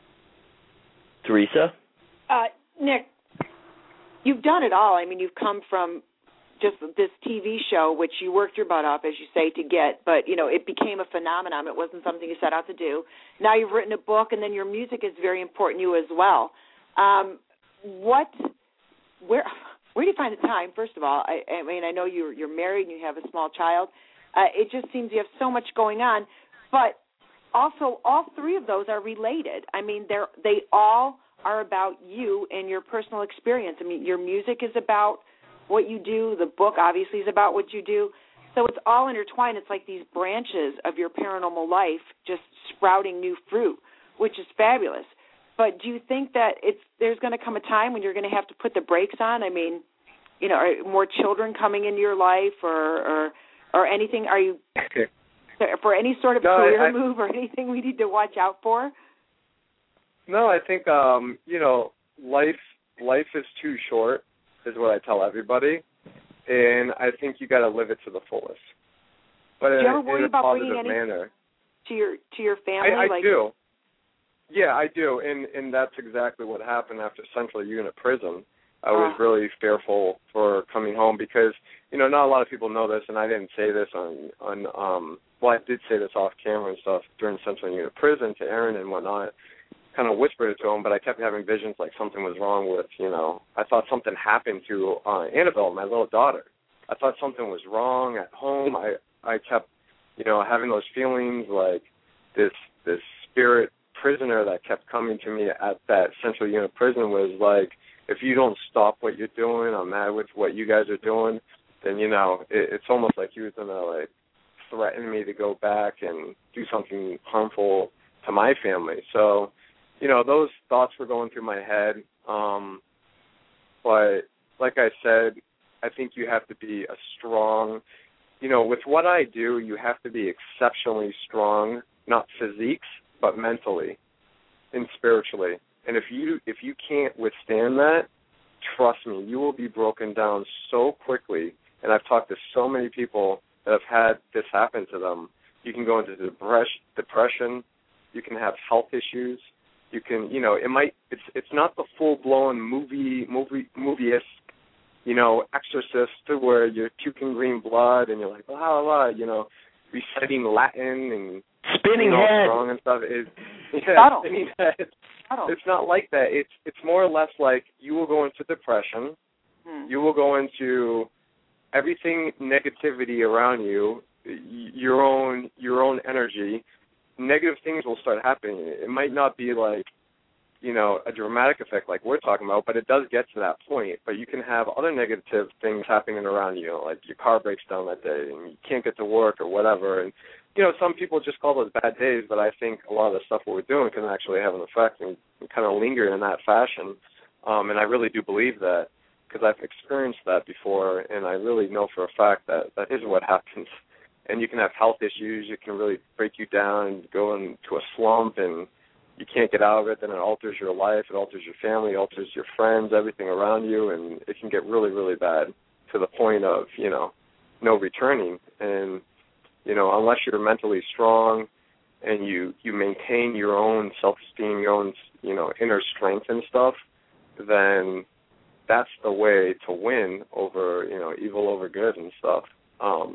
Teresa? Uh, Nick, you've done it all. I mean, you've come from just this T V show, which you worked your butt off, as you say, to get, but, you know, it became a phenomenon. It wasn't something you set out to do. Now you've written a book, and then your music is very important to you as well. Um, what, where, where do you find the time, first of all? I, I mean, I know you're, you're married and you have a small child. Uh, it just seems you have so much going on, but also all three of those are related. I mean, they're, they all are about you and your personal experience. I mean, your music is about what you do. The book obviously is about what you do. So it's all intertwined. It's like these branches of your paranormal life just sprouting new fruit, which is fabulous. But do you think that it's there's going to come a time when you're going to have to put the brakes on? I mean, you know, are more children coming into your life or or, or anything? Are you for any sort of no, career I, move or anything we need to watch out for? No, I think um, you know, life life is too short, is what I tell everybody, and I think you got to live it to the fullest. But do in, you ever worry in a about positive bringing any manner. to your to your family? I, I like, do. Yeah, I do, and and that's exactly what happened after Central Unit Prison. I was uh, really fearful for coming home because, you know, not a lot of people know this, and I didn't say this on, on um, well, I did say this off camera and stuff during Central Unit Prison to Aaron and whatnot, kind of whispered it to him, but I kept having visions like something was wrong with, you know, I thought something happened to uh, Annabelle, my little daughter. I thought something was wrong at home. I, I kept, you know, having those feelings like this this spirit prisoner that kept coming to me at that Central Unit Prison was like, if you don't stop what you're doing, I'm mad with what you guys are doing, then, you know, it, it's almost like he was going to, like, threaten me to go back and do something harmful to my family. So, you know, those thoughts were going through my head. Um, but like I said, I think you have to be a strong, you know, with what I do, you have to be exceptionally strong, not physiques, but mentally and spiritually. And if you if you can't withstand that, trust me, you will be broken down so quickly. And I've talked to so many people that have had this happen to them. You can go into depression. You can have health issues. You can, you know, it might. It's it's not the full blown movie movie movie-esque, you know, Exorcist to where you're puking green blood and you're like blah blah blah, you know, reciting Latin and spinning head head and stuff. Is yeah, spinning head. Subtle. It's not like that. It's it's more or less like you will go into depression. Hmm. You will go into everything negativity around you, your own your own energy. Negative things will start happening. It might not be like, you know, a dramatic effect like we're talking about, but it does get to that point. But you can have other negative things happening around you, like your car breaks down that day and you can't get to work or whatever. And, you know, some people just call those bad days, but I think a lot of the stuff what we're doing can actually have an effect and, and kind of linger in that fashion. Um, and I really do believe that because I've experienced that before, and I really know for a fact that that is what happens. And you can have health issues. It can really break you down and go into a slump, and you can't get out of it. Then it alters your life. It alters your family. It alters your friends, everything around you, and it can get really, really bad to the point of, you know, no returning. And, you know, unless you're mentally strong and you, you maintain your own self-esteem, your own, you know, inner strength and stuff, then that's the way to win over, you know, evil over good and stuff. Um,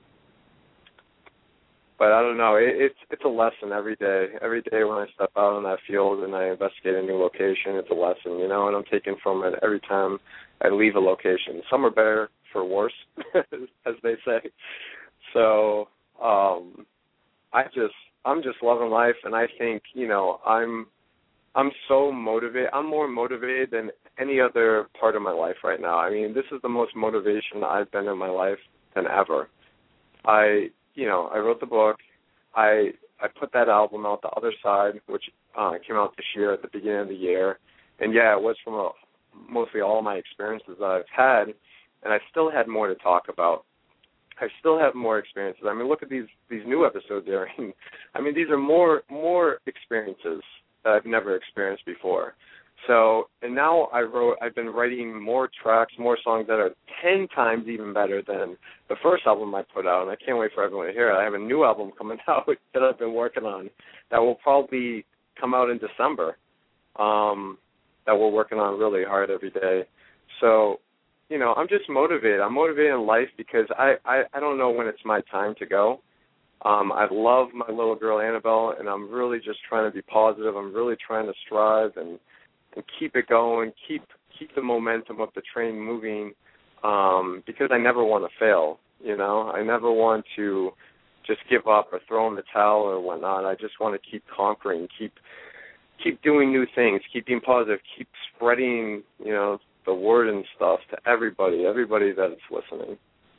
But I don't know. It, it's it's a lesson every day. Every day when I step out on that field and I investigate a new location, it's a lesson, you know, and I'm taking from it every time I leave a location. Some are better for worse, as they say. So um, I just I'm just loving life, and I think, you know, I'm I'm so motivated. I'm more motivated than any other part of my life right now. I mean, this is the most motivation I've been in my life than ever. I. You know, I wrote the book. I I put that album out, The Other Side, which uh, came out this year at the beginning of the year. And, yeah, it was from a, mostly all my experiences that I've had, and I still had more to talk about. I still have more experiences. I mean, look at these these new episodes, Aaron. I mean, these are more more experiences that I've never experienced before. So, and now I wrote, I've been writing more tracks, more songs that are ten times even better than the first album I put out, and I can't wait for everyone to hear it. I have a new album coming out that I've been working on that will probably come out in December, um, that we're working on really hard every day. So, you know, I'm just motivated. I'm motivated in life because I, I, I don't know when it's my time to go. Um, I love my little girl, Annabelle, and I'm really just trying to be positive. I'm really trying to strive and, and keep it going, keep keep the momentum of the train moving, um, because I never want to fail, you know. I never want to just give up or throw in the towel or whatnot. I just want to keep conquering, keep keep doing new things, keep being positive, keep spreading, you know, the word and stuff to everybody, everybody that's listening.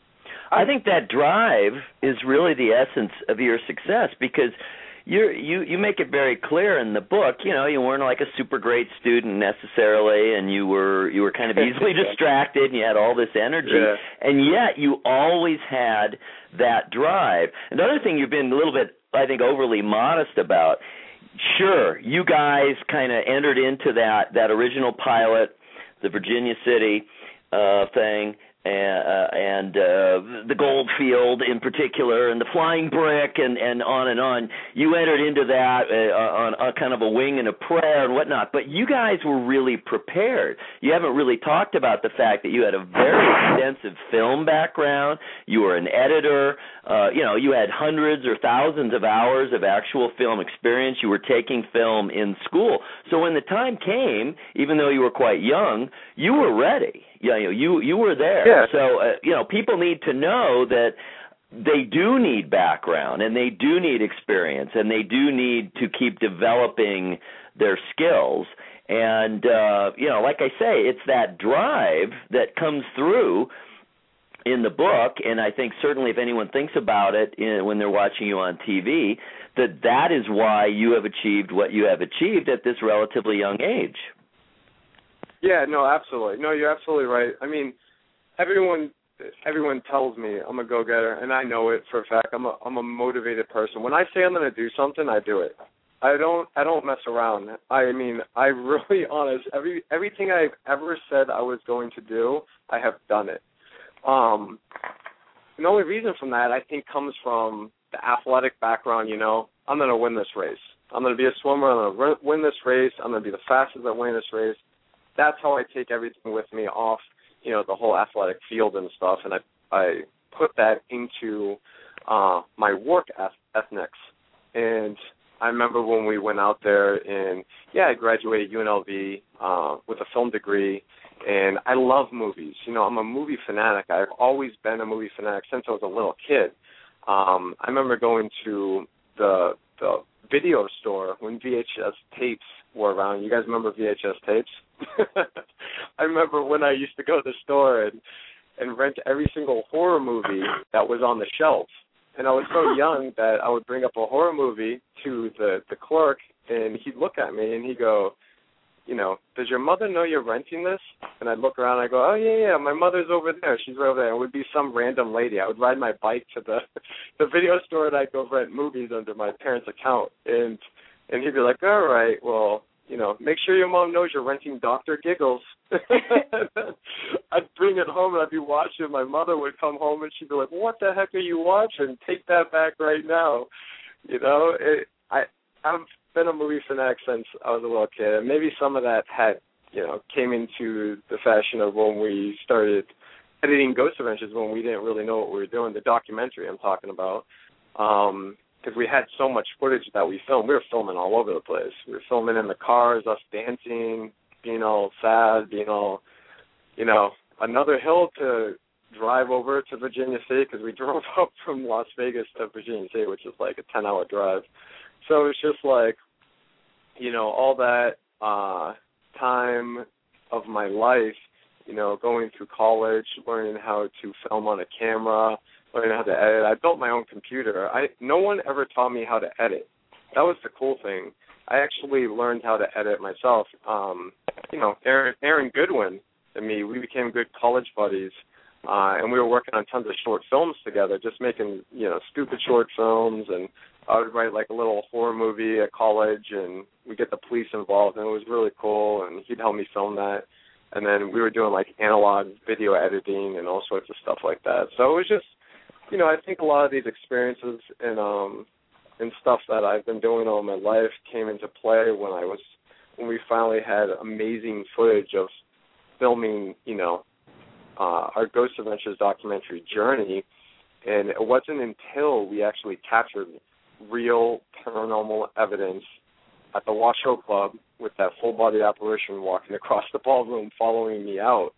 I think that drive is really the essence of your success because you're, you you make it very clear in the book. You know, you weren't like a super great student necessarily, and you were you were kind of easily distracted, and you had all this energy, yeah. and yet you always had that drive. Another thing you've been a little bit, I think, overly modest about. Sure, you guys kind of entered into that that original pilot, the Virginia City uh, thing, and, uh, and uh, the Goldfield in particular, and the Flying Brick, and, and on and on. You entered into that uh, on, on kind of a wing and a prayer and whatnot, but you guys were really prepared. You haven't really talked about the fact that you had a very extensive film background. You were an editor. Uh, you know, you had hundreds or thousands of hours of actual film experience. You were taking film in school. So when the time came, even though you were quite young, you were ready. You know, you you were there. Yeah. So, uh, you know, people need to know that they do need background and they do need experience and they do need to keep developing their skills. And, uh, you know, like I say, it's that drive that comes through in the book, and I think certainly if anyone thinks about it in, when they're watching you on T V, that that is why you have achieved what you have achieved at this relatively young age. Yeah, no, absolutely. No, you're absolutely right. I mean, everyone everyone tells me I'm a go-getter, and I know it for a fact. I'm a I'm a motivated person. When I say I'm going to do something, I do it. I don't I don't mess around. I mean, I really honest. Every everything I've ever said I was going to do, I have done it. Um, and the only reason from that, I think, comes from the athletic background. You know, I'm going to win this race. I'm going to be a swimmer. I'm going to win this race. I'm going to be the fastest at winning this race. That's how I take everything with me off, you know, the whole athletic field and stuff, and I I put that into uh, my work ethics. And I remember when we went out there, and yeah, I graduated U N L V uh, with a film degree, and I love movies. You know, I'm a movie fanatic. I've always been a movie fanatic since I was a little kid. Um, I remember going to the the video store when V H S tapes were around. You guys remember V H S tapes? I remember when I used to go to the store and, and rent every single horror movie that was on the shelves. And I was so young that I would bring up a horror movie to the, the clerk, and he'd look at me and he'd go, you know, does your mother know you're renting this? And I'd look around and I'd go, oh, yeah, yeah, my mother's over there. She's right over there. It would be some random lady. I would ride my bike to the the video store, and I'd go rent movies under my parents' account. And and he'd be like, all right, well, you know, make sure your mom knows you're renting Doctor Giggles. I'd bring it home, and I'd be watching. My mother would come home, and she'd be like, what the heck are you watching? Take that back right now. You know, it, I, I've been a movie fanatic since I was a little kid, and maybe some of that had, you know, came into the fashion of when we started editing Ghost Adventures, when we didn't really know what we were doing, the documentary I'm talking about. Um, because we had so much footage that we filmed. We were filming all over the place. We were filming in the cars, us dancing, being all sad, being all, you know, another hill to drive over to Virginia City, because we drove up from Las Vegas to Virginia City, which is like a ten-hour drive. So it's just like, you know, all that uh, time of my life, you know, going through college, learning how to film on a camera, learning how to edit. I built my own computer. I no one ever taught me how to edit. That was the cool thing. I actually learned how to edit myself. Um, you know, Aaron, Aaron Goodwin and me, we became good college buddies, uh, and we were working on tons of short films together, just making, you know, stupid short films, and I would write like a little horror movie at college, and we'd get the police involved, and it was really cool, and he'd help me film that. And then we were doing like analog video editing and all sorts of stuff like that. So it was just, you know, I think a lot of these experiences and um and stuff that I've been doing all my life came into play when I was when we finally had amazing footage of filming, you know, uh, our Ghost Adventures documentary journey. And it wasn't until we actually captured real paranormal evidence at the Washoe Club with that full-body apparition walking across the ballroom following me out,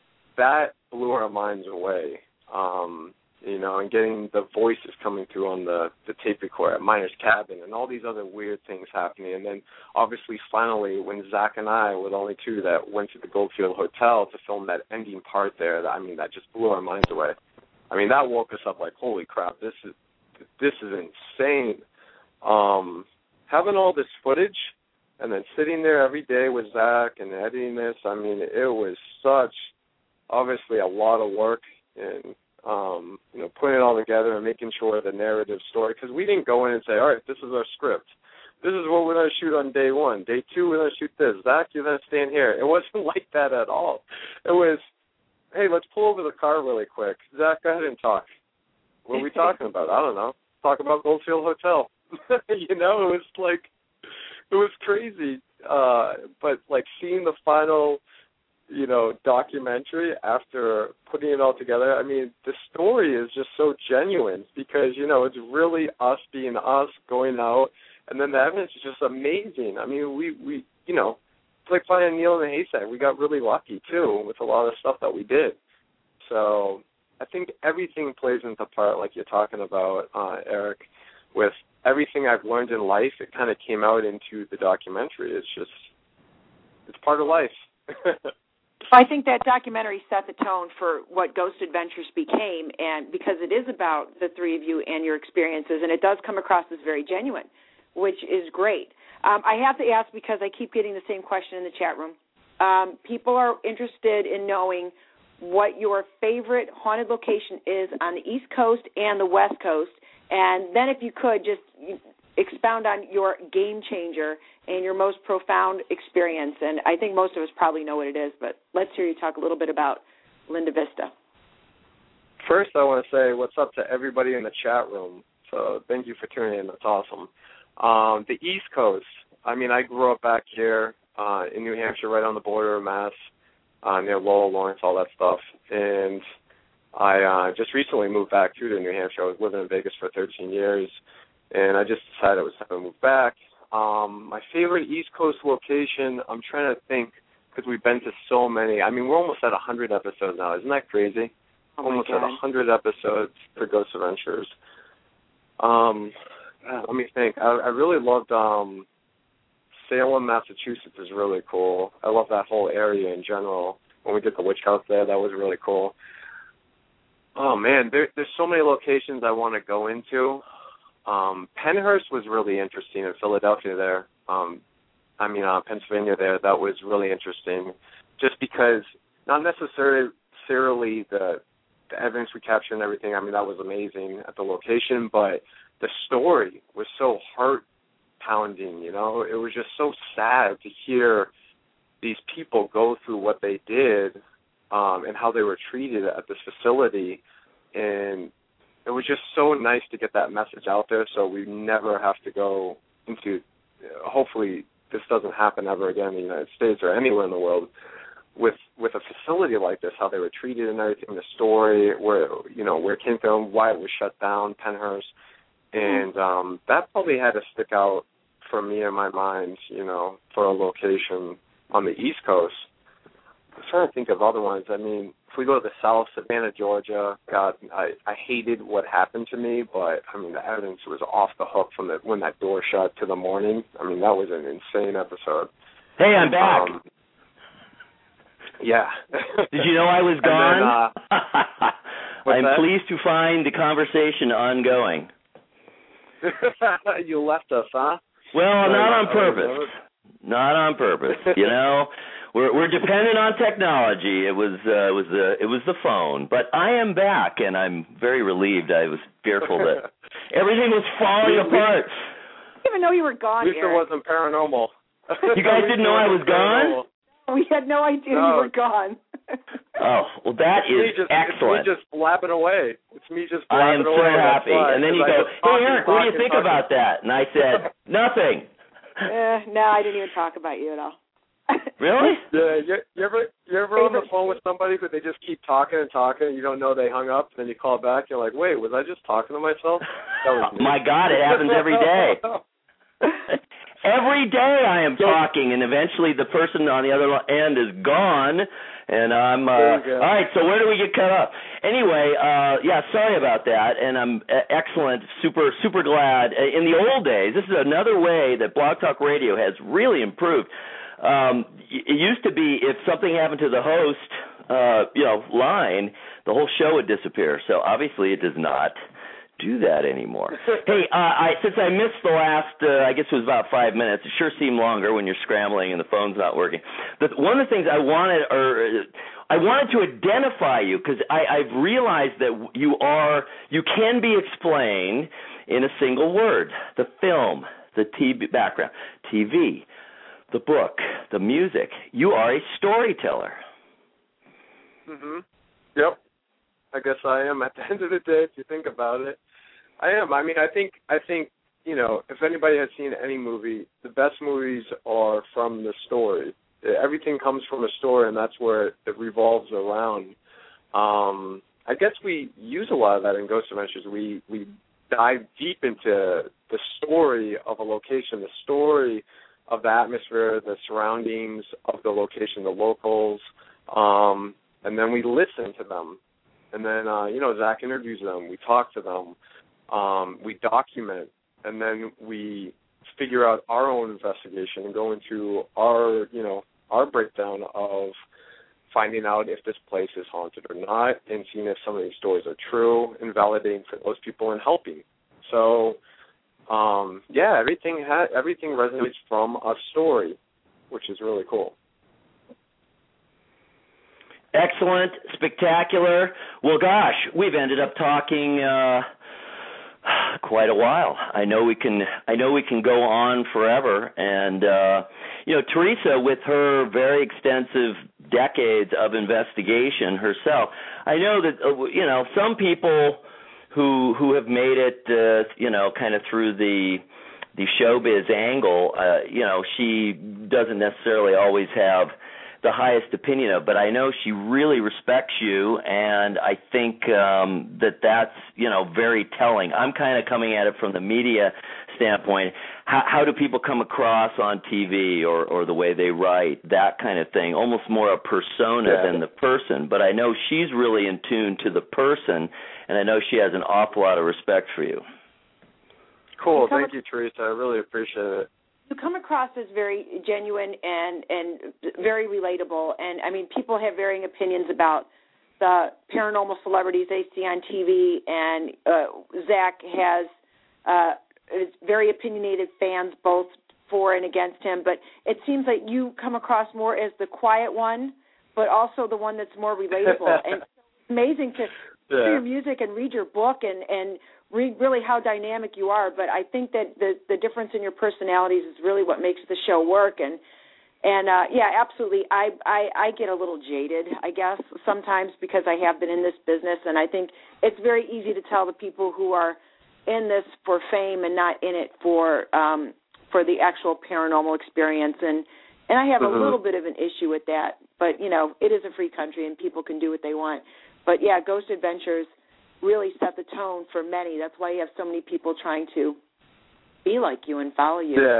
that blew our minds away. Um, you know, and getting the voices coming through on the, the tape recorder at Miner's Cabin and all these other weird things happening. And then, obviously, finally, when Zach and I were the only two that went to the Goldfield Hotel to film that ending part there, that, I mean, that just blew our minds away. I mean, that woke us up like, holy crap, this is this is insane. Um, having all this footage and then sitting there every day with Zach and editing this, I mean, it was such, obviously, a lot of work and, um, you know, putting it all together and making sure the narrative story, because we didn't go in and say, all right, this is our script. This is what we're going to shoot on day one. Day two, we're going to shoot this. Zach, you're going to stand here. It wasn't like that at all. It was, hey, let's pull over the car really quick. Zach, go ahead and talk. What are we talking about? I don't know. Talk about Goldfield Hotel. You know, it was like, it was crazy. Uh, but, like, seeing the final, you know, documentary after putting it all together, I mean, the story is just so genuine because, you know, it's really us being us going out, and then the evidence is just amazing. I mean, we, we you know, it's like finding Neil in the haystack. We got really lucky, too, with a lot of stuff that we did. So I think everything plays into part, like you're talking about, uh, Eric, with everything I've learned in life. It kind of came out into the documentary. It's just, it's part of life. I think that documentary set the tone for what Ghost Adventures became, and because it is about the three of you and your experiences, and it does come across as very genuine, which is great. Um, I have to ask, because I keep getting the same question in the chat room. Um, people are interested in knowing what your favorite haunted location is on the East Coast and the West Coast, and then if you could just expound on your game changer and your most profound experience. And I think most of us probably know what it is, but let's hear you talk a little bit about Linda Vista. First, I want to say what's up to everybody in the chat room. So thank you for tuning in. That's awesome. Um, the East Coast, I mean, I grew up back here uh, in New Hampshire, right on the border of Mass, uh, near Lowell, Lawrence, all that stuff. And I uh, just recently moved back to New Hampshire. I was living in Vegas for thirteen years, and I just decided it was time to move back. Um, my favorite East Coast location, I'm trying to think, because we've been to so many. I mean, we're almost at one hundred episodes now. Isn't that crazy? Oh almost at one hundred episodes for Ghost Adventures. Um, let me think. I, I really loved um, Salem, Massachusetts is really cool. I love that whole area in general. When we did the witch house there, that was really cool. Oh, man, there, there's so many locations I want to go into. Um, Pennhurst was really interesting in Philadelphia there. Um, I mean, uh, Pennsylvania there, that was really interesting. Just because, not necessarily the, the evidence we captured and everything, I mean, that was amazing at the location, but the story was so heart-pounding, you know? It was just so sad to hear these people go through what they did um, and how they were treated at this facility, and it was just so nice to get that message out there so we never have to go into, hopefully this doesn't happen ever again in the United States or anywhere in the world, with with a facility like this, how they were treated and everything, the story, where, you know, where it came from, why it was shut down, Pennhurst, and um, that probably had to stick out for me in my mind, you know, for a location on the East Coast. I'm trying to think of other ones. I mean, if we go to the South, Savannah, Georgia, God, I, I hated what happened to me, but, I mean, the evidence was off the hook from the, when that door shut to the morning. I mean, that was an insane episode. Hey, I'm back. Um, yeah. Did you know I was gone? Then, uh, I'm that? pleased to find the conversation ongoing. You left us, huh? Well, not on purpose. Not on purpose. You know, we're we're dependent on technology. It was uh, it was the it was the phone, but I am back, and I'm very relieved. I was fearful that everything was falling apart. I didn't even know you were gone. At least it wasn't paranormal. You guys didn't know I was gone? We had no idea no. you were gone. Oh, well, that it's is just, excellent. It's me just blabbing away. It's me just I am blabbing so away. happy. And then you go, hey, Eric, what do you think talking. about that? And I said, nothing. Uh, no, I didn't even talk about you at all. Really? Yeah. You, you ever you ever on the phone with somebody who they just keep talking and talking, and you don't know they hung up, and then you call back, you're like, wait, was I just talking to myself? That was me. My God, it happens every day. Every day I am talking, and eventually the person on the other end is gone, and I'm, uh, all right, so where do we get cut off? Anyway, uh, yeah, sorry about that, and I'm uh, excellent, super, super glad. In the old days, this is another way that Blog Talk Radio has really improved. Um, it used to be if something happened to the host, uh, you know, line, the whole show would disappear, so obviously it does not do that anymore. Hey, uh, I, since I missed the last, uh, I guess it was about five minutes. It sure seemed longer when you're scrambling and the phone's not working. The, one of the things I wanted, or I wanted to identify you because I've realized that you are, you can be explained in a single word. The film, the T V background, T V, the book, the music. You are a storyteller. Mhm. Yep. I guess I am. At the end of the day, if you think about it, I am. I mean, I think, I think, you know, if anybody has seen any movie, the best movies are from the story. Everything comes from a story, and that's where it revolves around. Um, I guess we use a lot of that in Ghost Adventures. We we dive deep into the story of a location, the story of the atmosphere, the surroundings of the location, the locals, um, and then we listen to them. And then, uh, you know, Zach interviews them. We talk to them. Um, we document. And then we figure out our own investigation and go into our, you know, our breakdown of finding out if this place is haunted or not and seeing if some of these stories are true and validating for those people and helping. So, um, yeah, everything ha- everything resonates from a story, which is really cool. Excellent, spectacular. Well, gosh, we've ended up talking uh, quite a while. I know we can. I know we can go on forever. And uh, you know, Teresa, with her very extensive decades of investigation herself, I know that uh, you know some people who who have made it, uh, you know, kind of through the the showbiz angle. Uh, you know, she doesn't necessarily always have the highest opinion of, but I know she really respects you, and I think um, that that's, you know, very telling. I'm kind of coming at it from the media standpoint. How, how do people come across on T V or, or the way they write, that kind of thing, almost more a persona yeah. than the person, but I know she's really in tune to the person, and I know she has an awful lot of respect for you. Cool. Thank you, Teresa. I really appreciate it. You come across as very genuine and, and very relatable. And, I mean, people have varying opinions about the paranormal celebrities they see on T V. And uh, Zach has uh, very opinionated fans both for and against him. But it seems like you come across more as the quiet one, but also the one that's more relatable. And it's amazing to yeah. hear your music and read your book and, and read really how dynamic you are, but I think that the, the difference in your personalities is really what makes the show work. And and uh, yeah, absolutely. I, I I get a little jaded, I guess, sometimes because I have been in this business, and I think it's very easy to tell the people who are in this for fame and not in it for um, for the actual paranormal experience. And and I have mm-hmm. a little bit of an issue with that, but you know, it is a free country and people can do what they want. But yeah, Ghost Adventures really set the tone for many. That's why you have so many people trying to be like you and follow you. Yeah.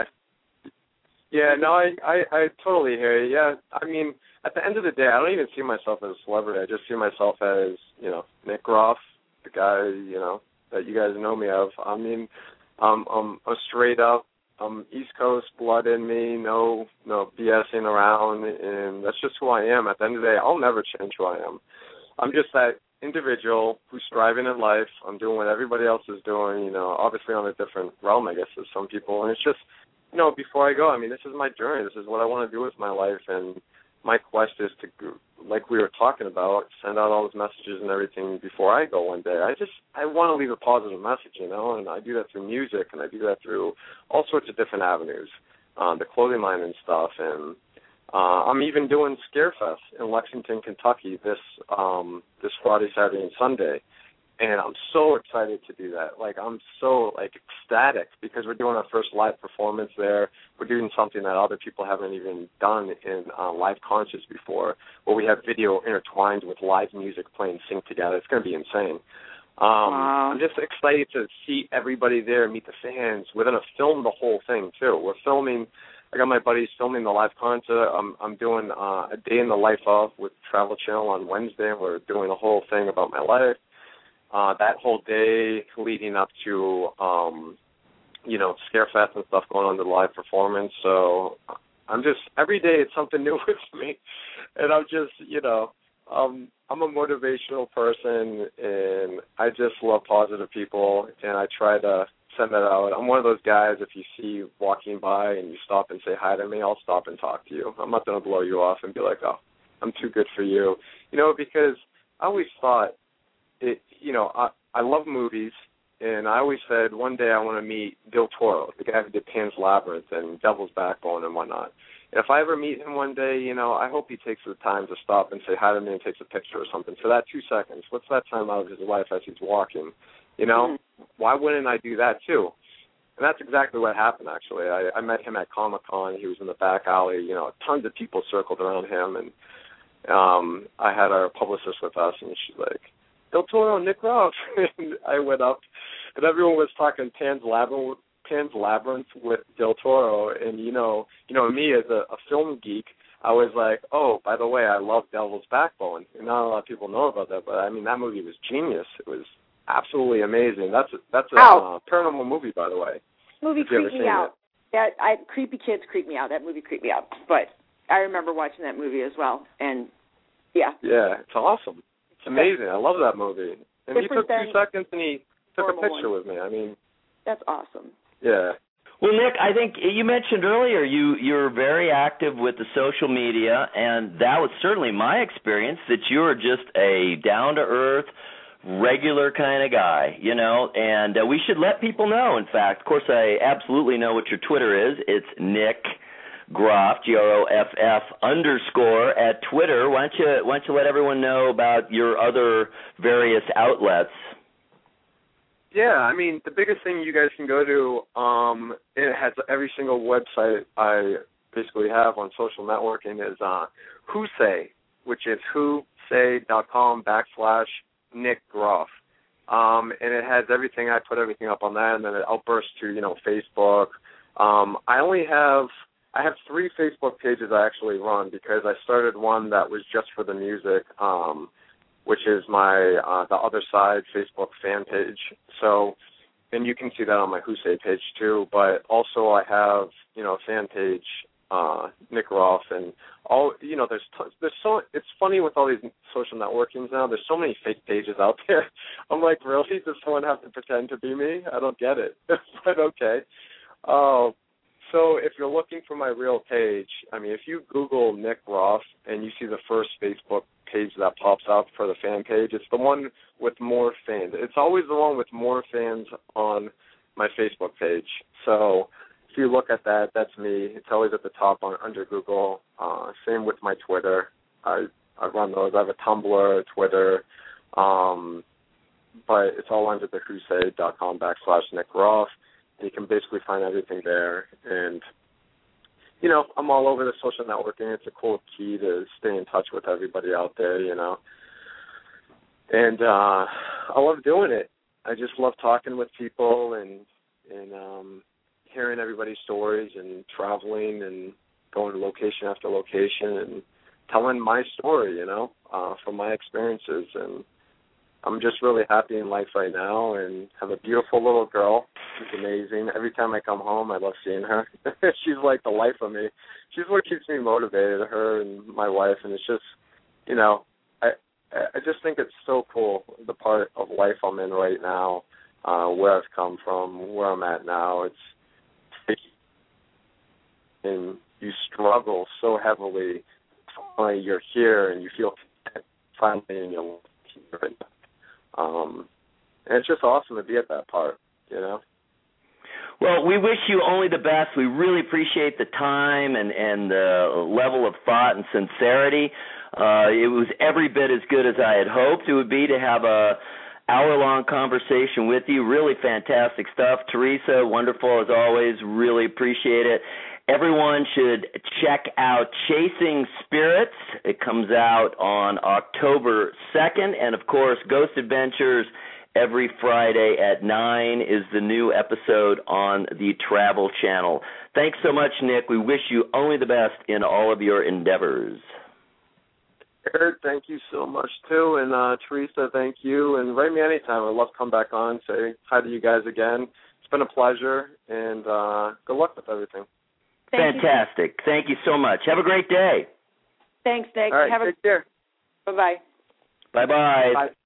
Yeah, no, I, I, I totally hear you. Yeah, I mean, at the end of the day, I don't even see myself as a celebrity. I just see myself as, you know, Nick Groff, the guy, you know, that you guys know me of. I mean, um, I'm a straight up, um, East Coast blood in me, no, no BSing around, and that's just who I am. At the end of the day, I'll never change who I am. I'm just that individual who's striving in life. I'm doing what everybody else is doing, you know, obviously on a different realm, I guess, as some people. And it's just, you know, before I go, I mean, this is my journey. This is what I want to do with my life. And my quest is to, like we were talking about, send out all those messages and everything before I go one day. I just, I want to leave a positive message, you know, and I do that through music, and I do that through all sorts of different avenues, um, the clothing line and stuff. And uh, I'm even doing Scarefest in Lexington, Kentucky this um, this Friday, Saturday, and Sunday. And I'm so excited to do that. Like, I'm so, like, ecstatic because we're doing our first live performance there. We're doing something that other people haven't even done in uh, live concerts before, where we have video intertwined with live music playing sync together. It's going to be insane. Um, wow. I'm just excited to see everybody there, meet the fans. We're going to film the whole thing, too. We're filming. I got my buddies filming the live concert. I'm, I'm doing uh, a day in the life of with Travel Channel on Wednesday. We're doing a whole thing about my life. Uh, that whole day leading up to, um, you know, Scarefest and stuff going on, the live performance. So I'm just, every day it's something new with me. And I'm just, you know, um, I'm a motivational person, and I just love positive people, and I try to send that out. I'm one of those guys, if you see walking by and you stop and say hi to me, I'll stop and talk to you. I'm not going to blow you off and be like, oh, I'm too good for you. You know, because I always thought, It, you know, I, I love movies, and I always said one day I want to meet Del Toro, the guy who did Pan's Labyrinth and Devil's Backbone and whatnot. And if I ever meet him one day, you know, I hope he takes the time to stop and say hi to me and takes a picture or something. For that two seconds, what's that time out of his life as he's walking? You know, mm-hmm. Why wouldn't I do that too? And that's exactly what happened, actually. I, I met him at Comic-Con. He was in the back alley. You know, tons of people circled around him, and um, I had our publicist with us, and she's like, Del Toro, Nick Ross. And I went up, and everyone was talking Pan's Labyrinth, Pan's Labyrinth with Del Toro. And, you know, you know, me as a, a film geek, I was like, oh, by the way, I love Devil's Backbone. And not a lot of people know about that, but, I mean, that movie was genius. It was absolutely amazing. That's a, that's a uh, paranormal movie, by the way. Movie creeped me out. That I, creepy kids creep me out. That movie creeped me out. But I remember watching that movie as well. And, yeah. Yeah, it's awesome. It's amazing. I love that movie. And he took two seconds and he took a picture one. with me. I mean, that's awesome. Yeah. Well, Nick, I think you mentioned earlier you, you're very active with the social media, and that was certainly my experience, that you're just a down-to-earth, regular kind of guy, you know, and uh, we should let people know, in fact. Of course, I absolutely know what your Twitter is. It's Nick Groff, G R O F F underscore at Twitter. Why don't you why don't you let everyone know about your other various outlets? Yeah, I mean, the biggest thing you guys can go to, um, it has every single website I basically have on social networking is uh, WhoSay, which is whosay.com backslash Nick Groff. Um, and it has everything. I put everything up on that, and then it outbursts to, you know, Facebook. Um, I only have... I have three Facebook pages I actually run because I started one that was just for the music, um, which is my uh, The Other Side Facebook fan page. So, and you can see that on my WhoSay page too. But also I have, you know, a fan page, uh, Nick Roth, and all. You know, there's tons, there's so. It's funny with all these social networkings now. There's so many fake pages out there. I'm like, really? Does someone have to pretend to be me? I don't get it. But okay. Oh. Uh, So if you're looking for my real page, I mean, if you Google Nick Ross and you see the first Facebook page that pops up for the fan page, it's the one with more fans. It's always the one with more fans on my Facebook page. So if you look at that, that's me. It's always at the top on, under Google. Uh, same with my Twitter. I, I run those. I have a Tumblr, Twitter, um, but it's all under the whosay.com backslash Nick Ross. You can basically find everything there. And, you know, I'm all over the social networking. It's a cool key to stay in touch with everybody out there, you know. And uh, I love doing it. I just love talking with people and, and um, hearing everybody's stories and traveling and going to location after location and telling my story, you know, uh, from my experiences. And I'm just really happy in life right now and have a beautiful little girl. She's amazing. Every time I come home, I love seeing her. She's like the life of me. She's what keeps me motivated, her and my wife. And it's just, you know, I I just think it's so cool, the part of life I'm in right now, uh, where I've come from, where I'm at now. It's and you struggle so heavily. Finally, you're here and you feel finally in your life. Um, and it's just awesome to be at that part, you know. Well, we wish you only the best. We really appreciate the time and, and the level of thought and sincerity. Uh, it was every bit as good as I had hoped it would be to have a hour-long conversation with you. Really fantastic stuff. Teresa, wonderful as always. Really appreciate it. Everyone should check out Chasing Spirits. It comes out on October second. And, of course, Ghost Adventures every Friday at nine is the new episode on the Travel Channel. Thanks so much, Nick. We wish you only the best in all of your endeavors. Eric, thank you so much, too. And uh, Teresa, thank you. And write me anytime. I'd love to come back on, say hi to you guys again. It's been a pleasure, and uh, good luck with everything. Thank Fantastic. You. Thank you so much. Have a great day. Thanks, Nick. All right, Have take a- care. Bye-bye. Bye-bye. Bye.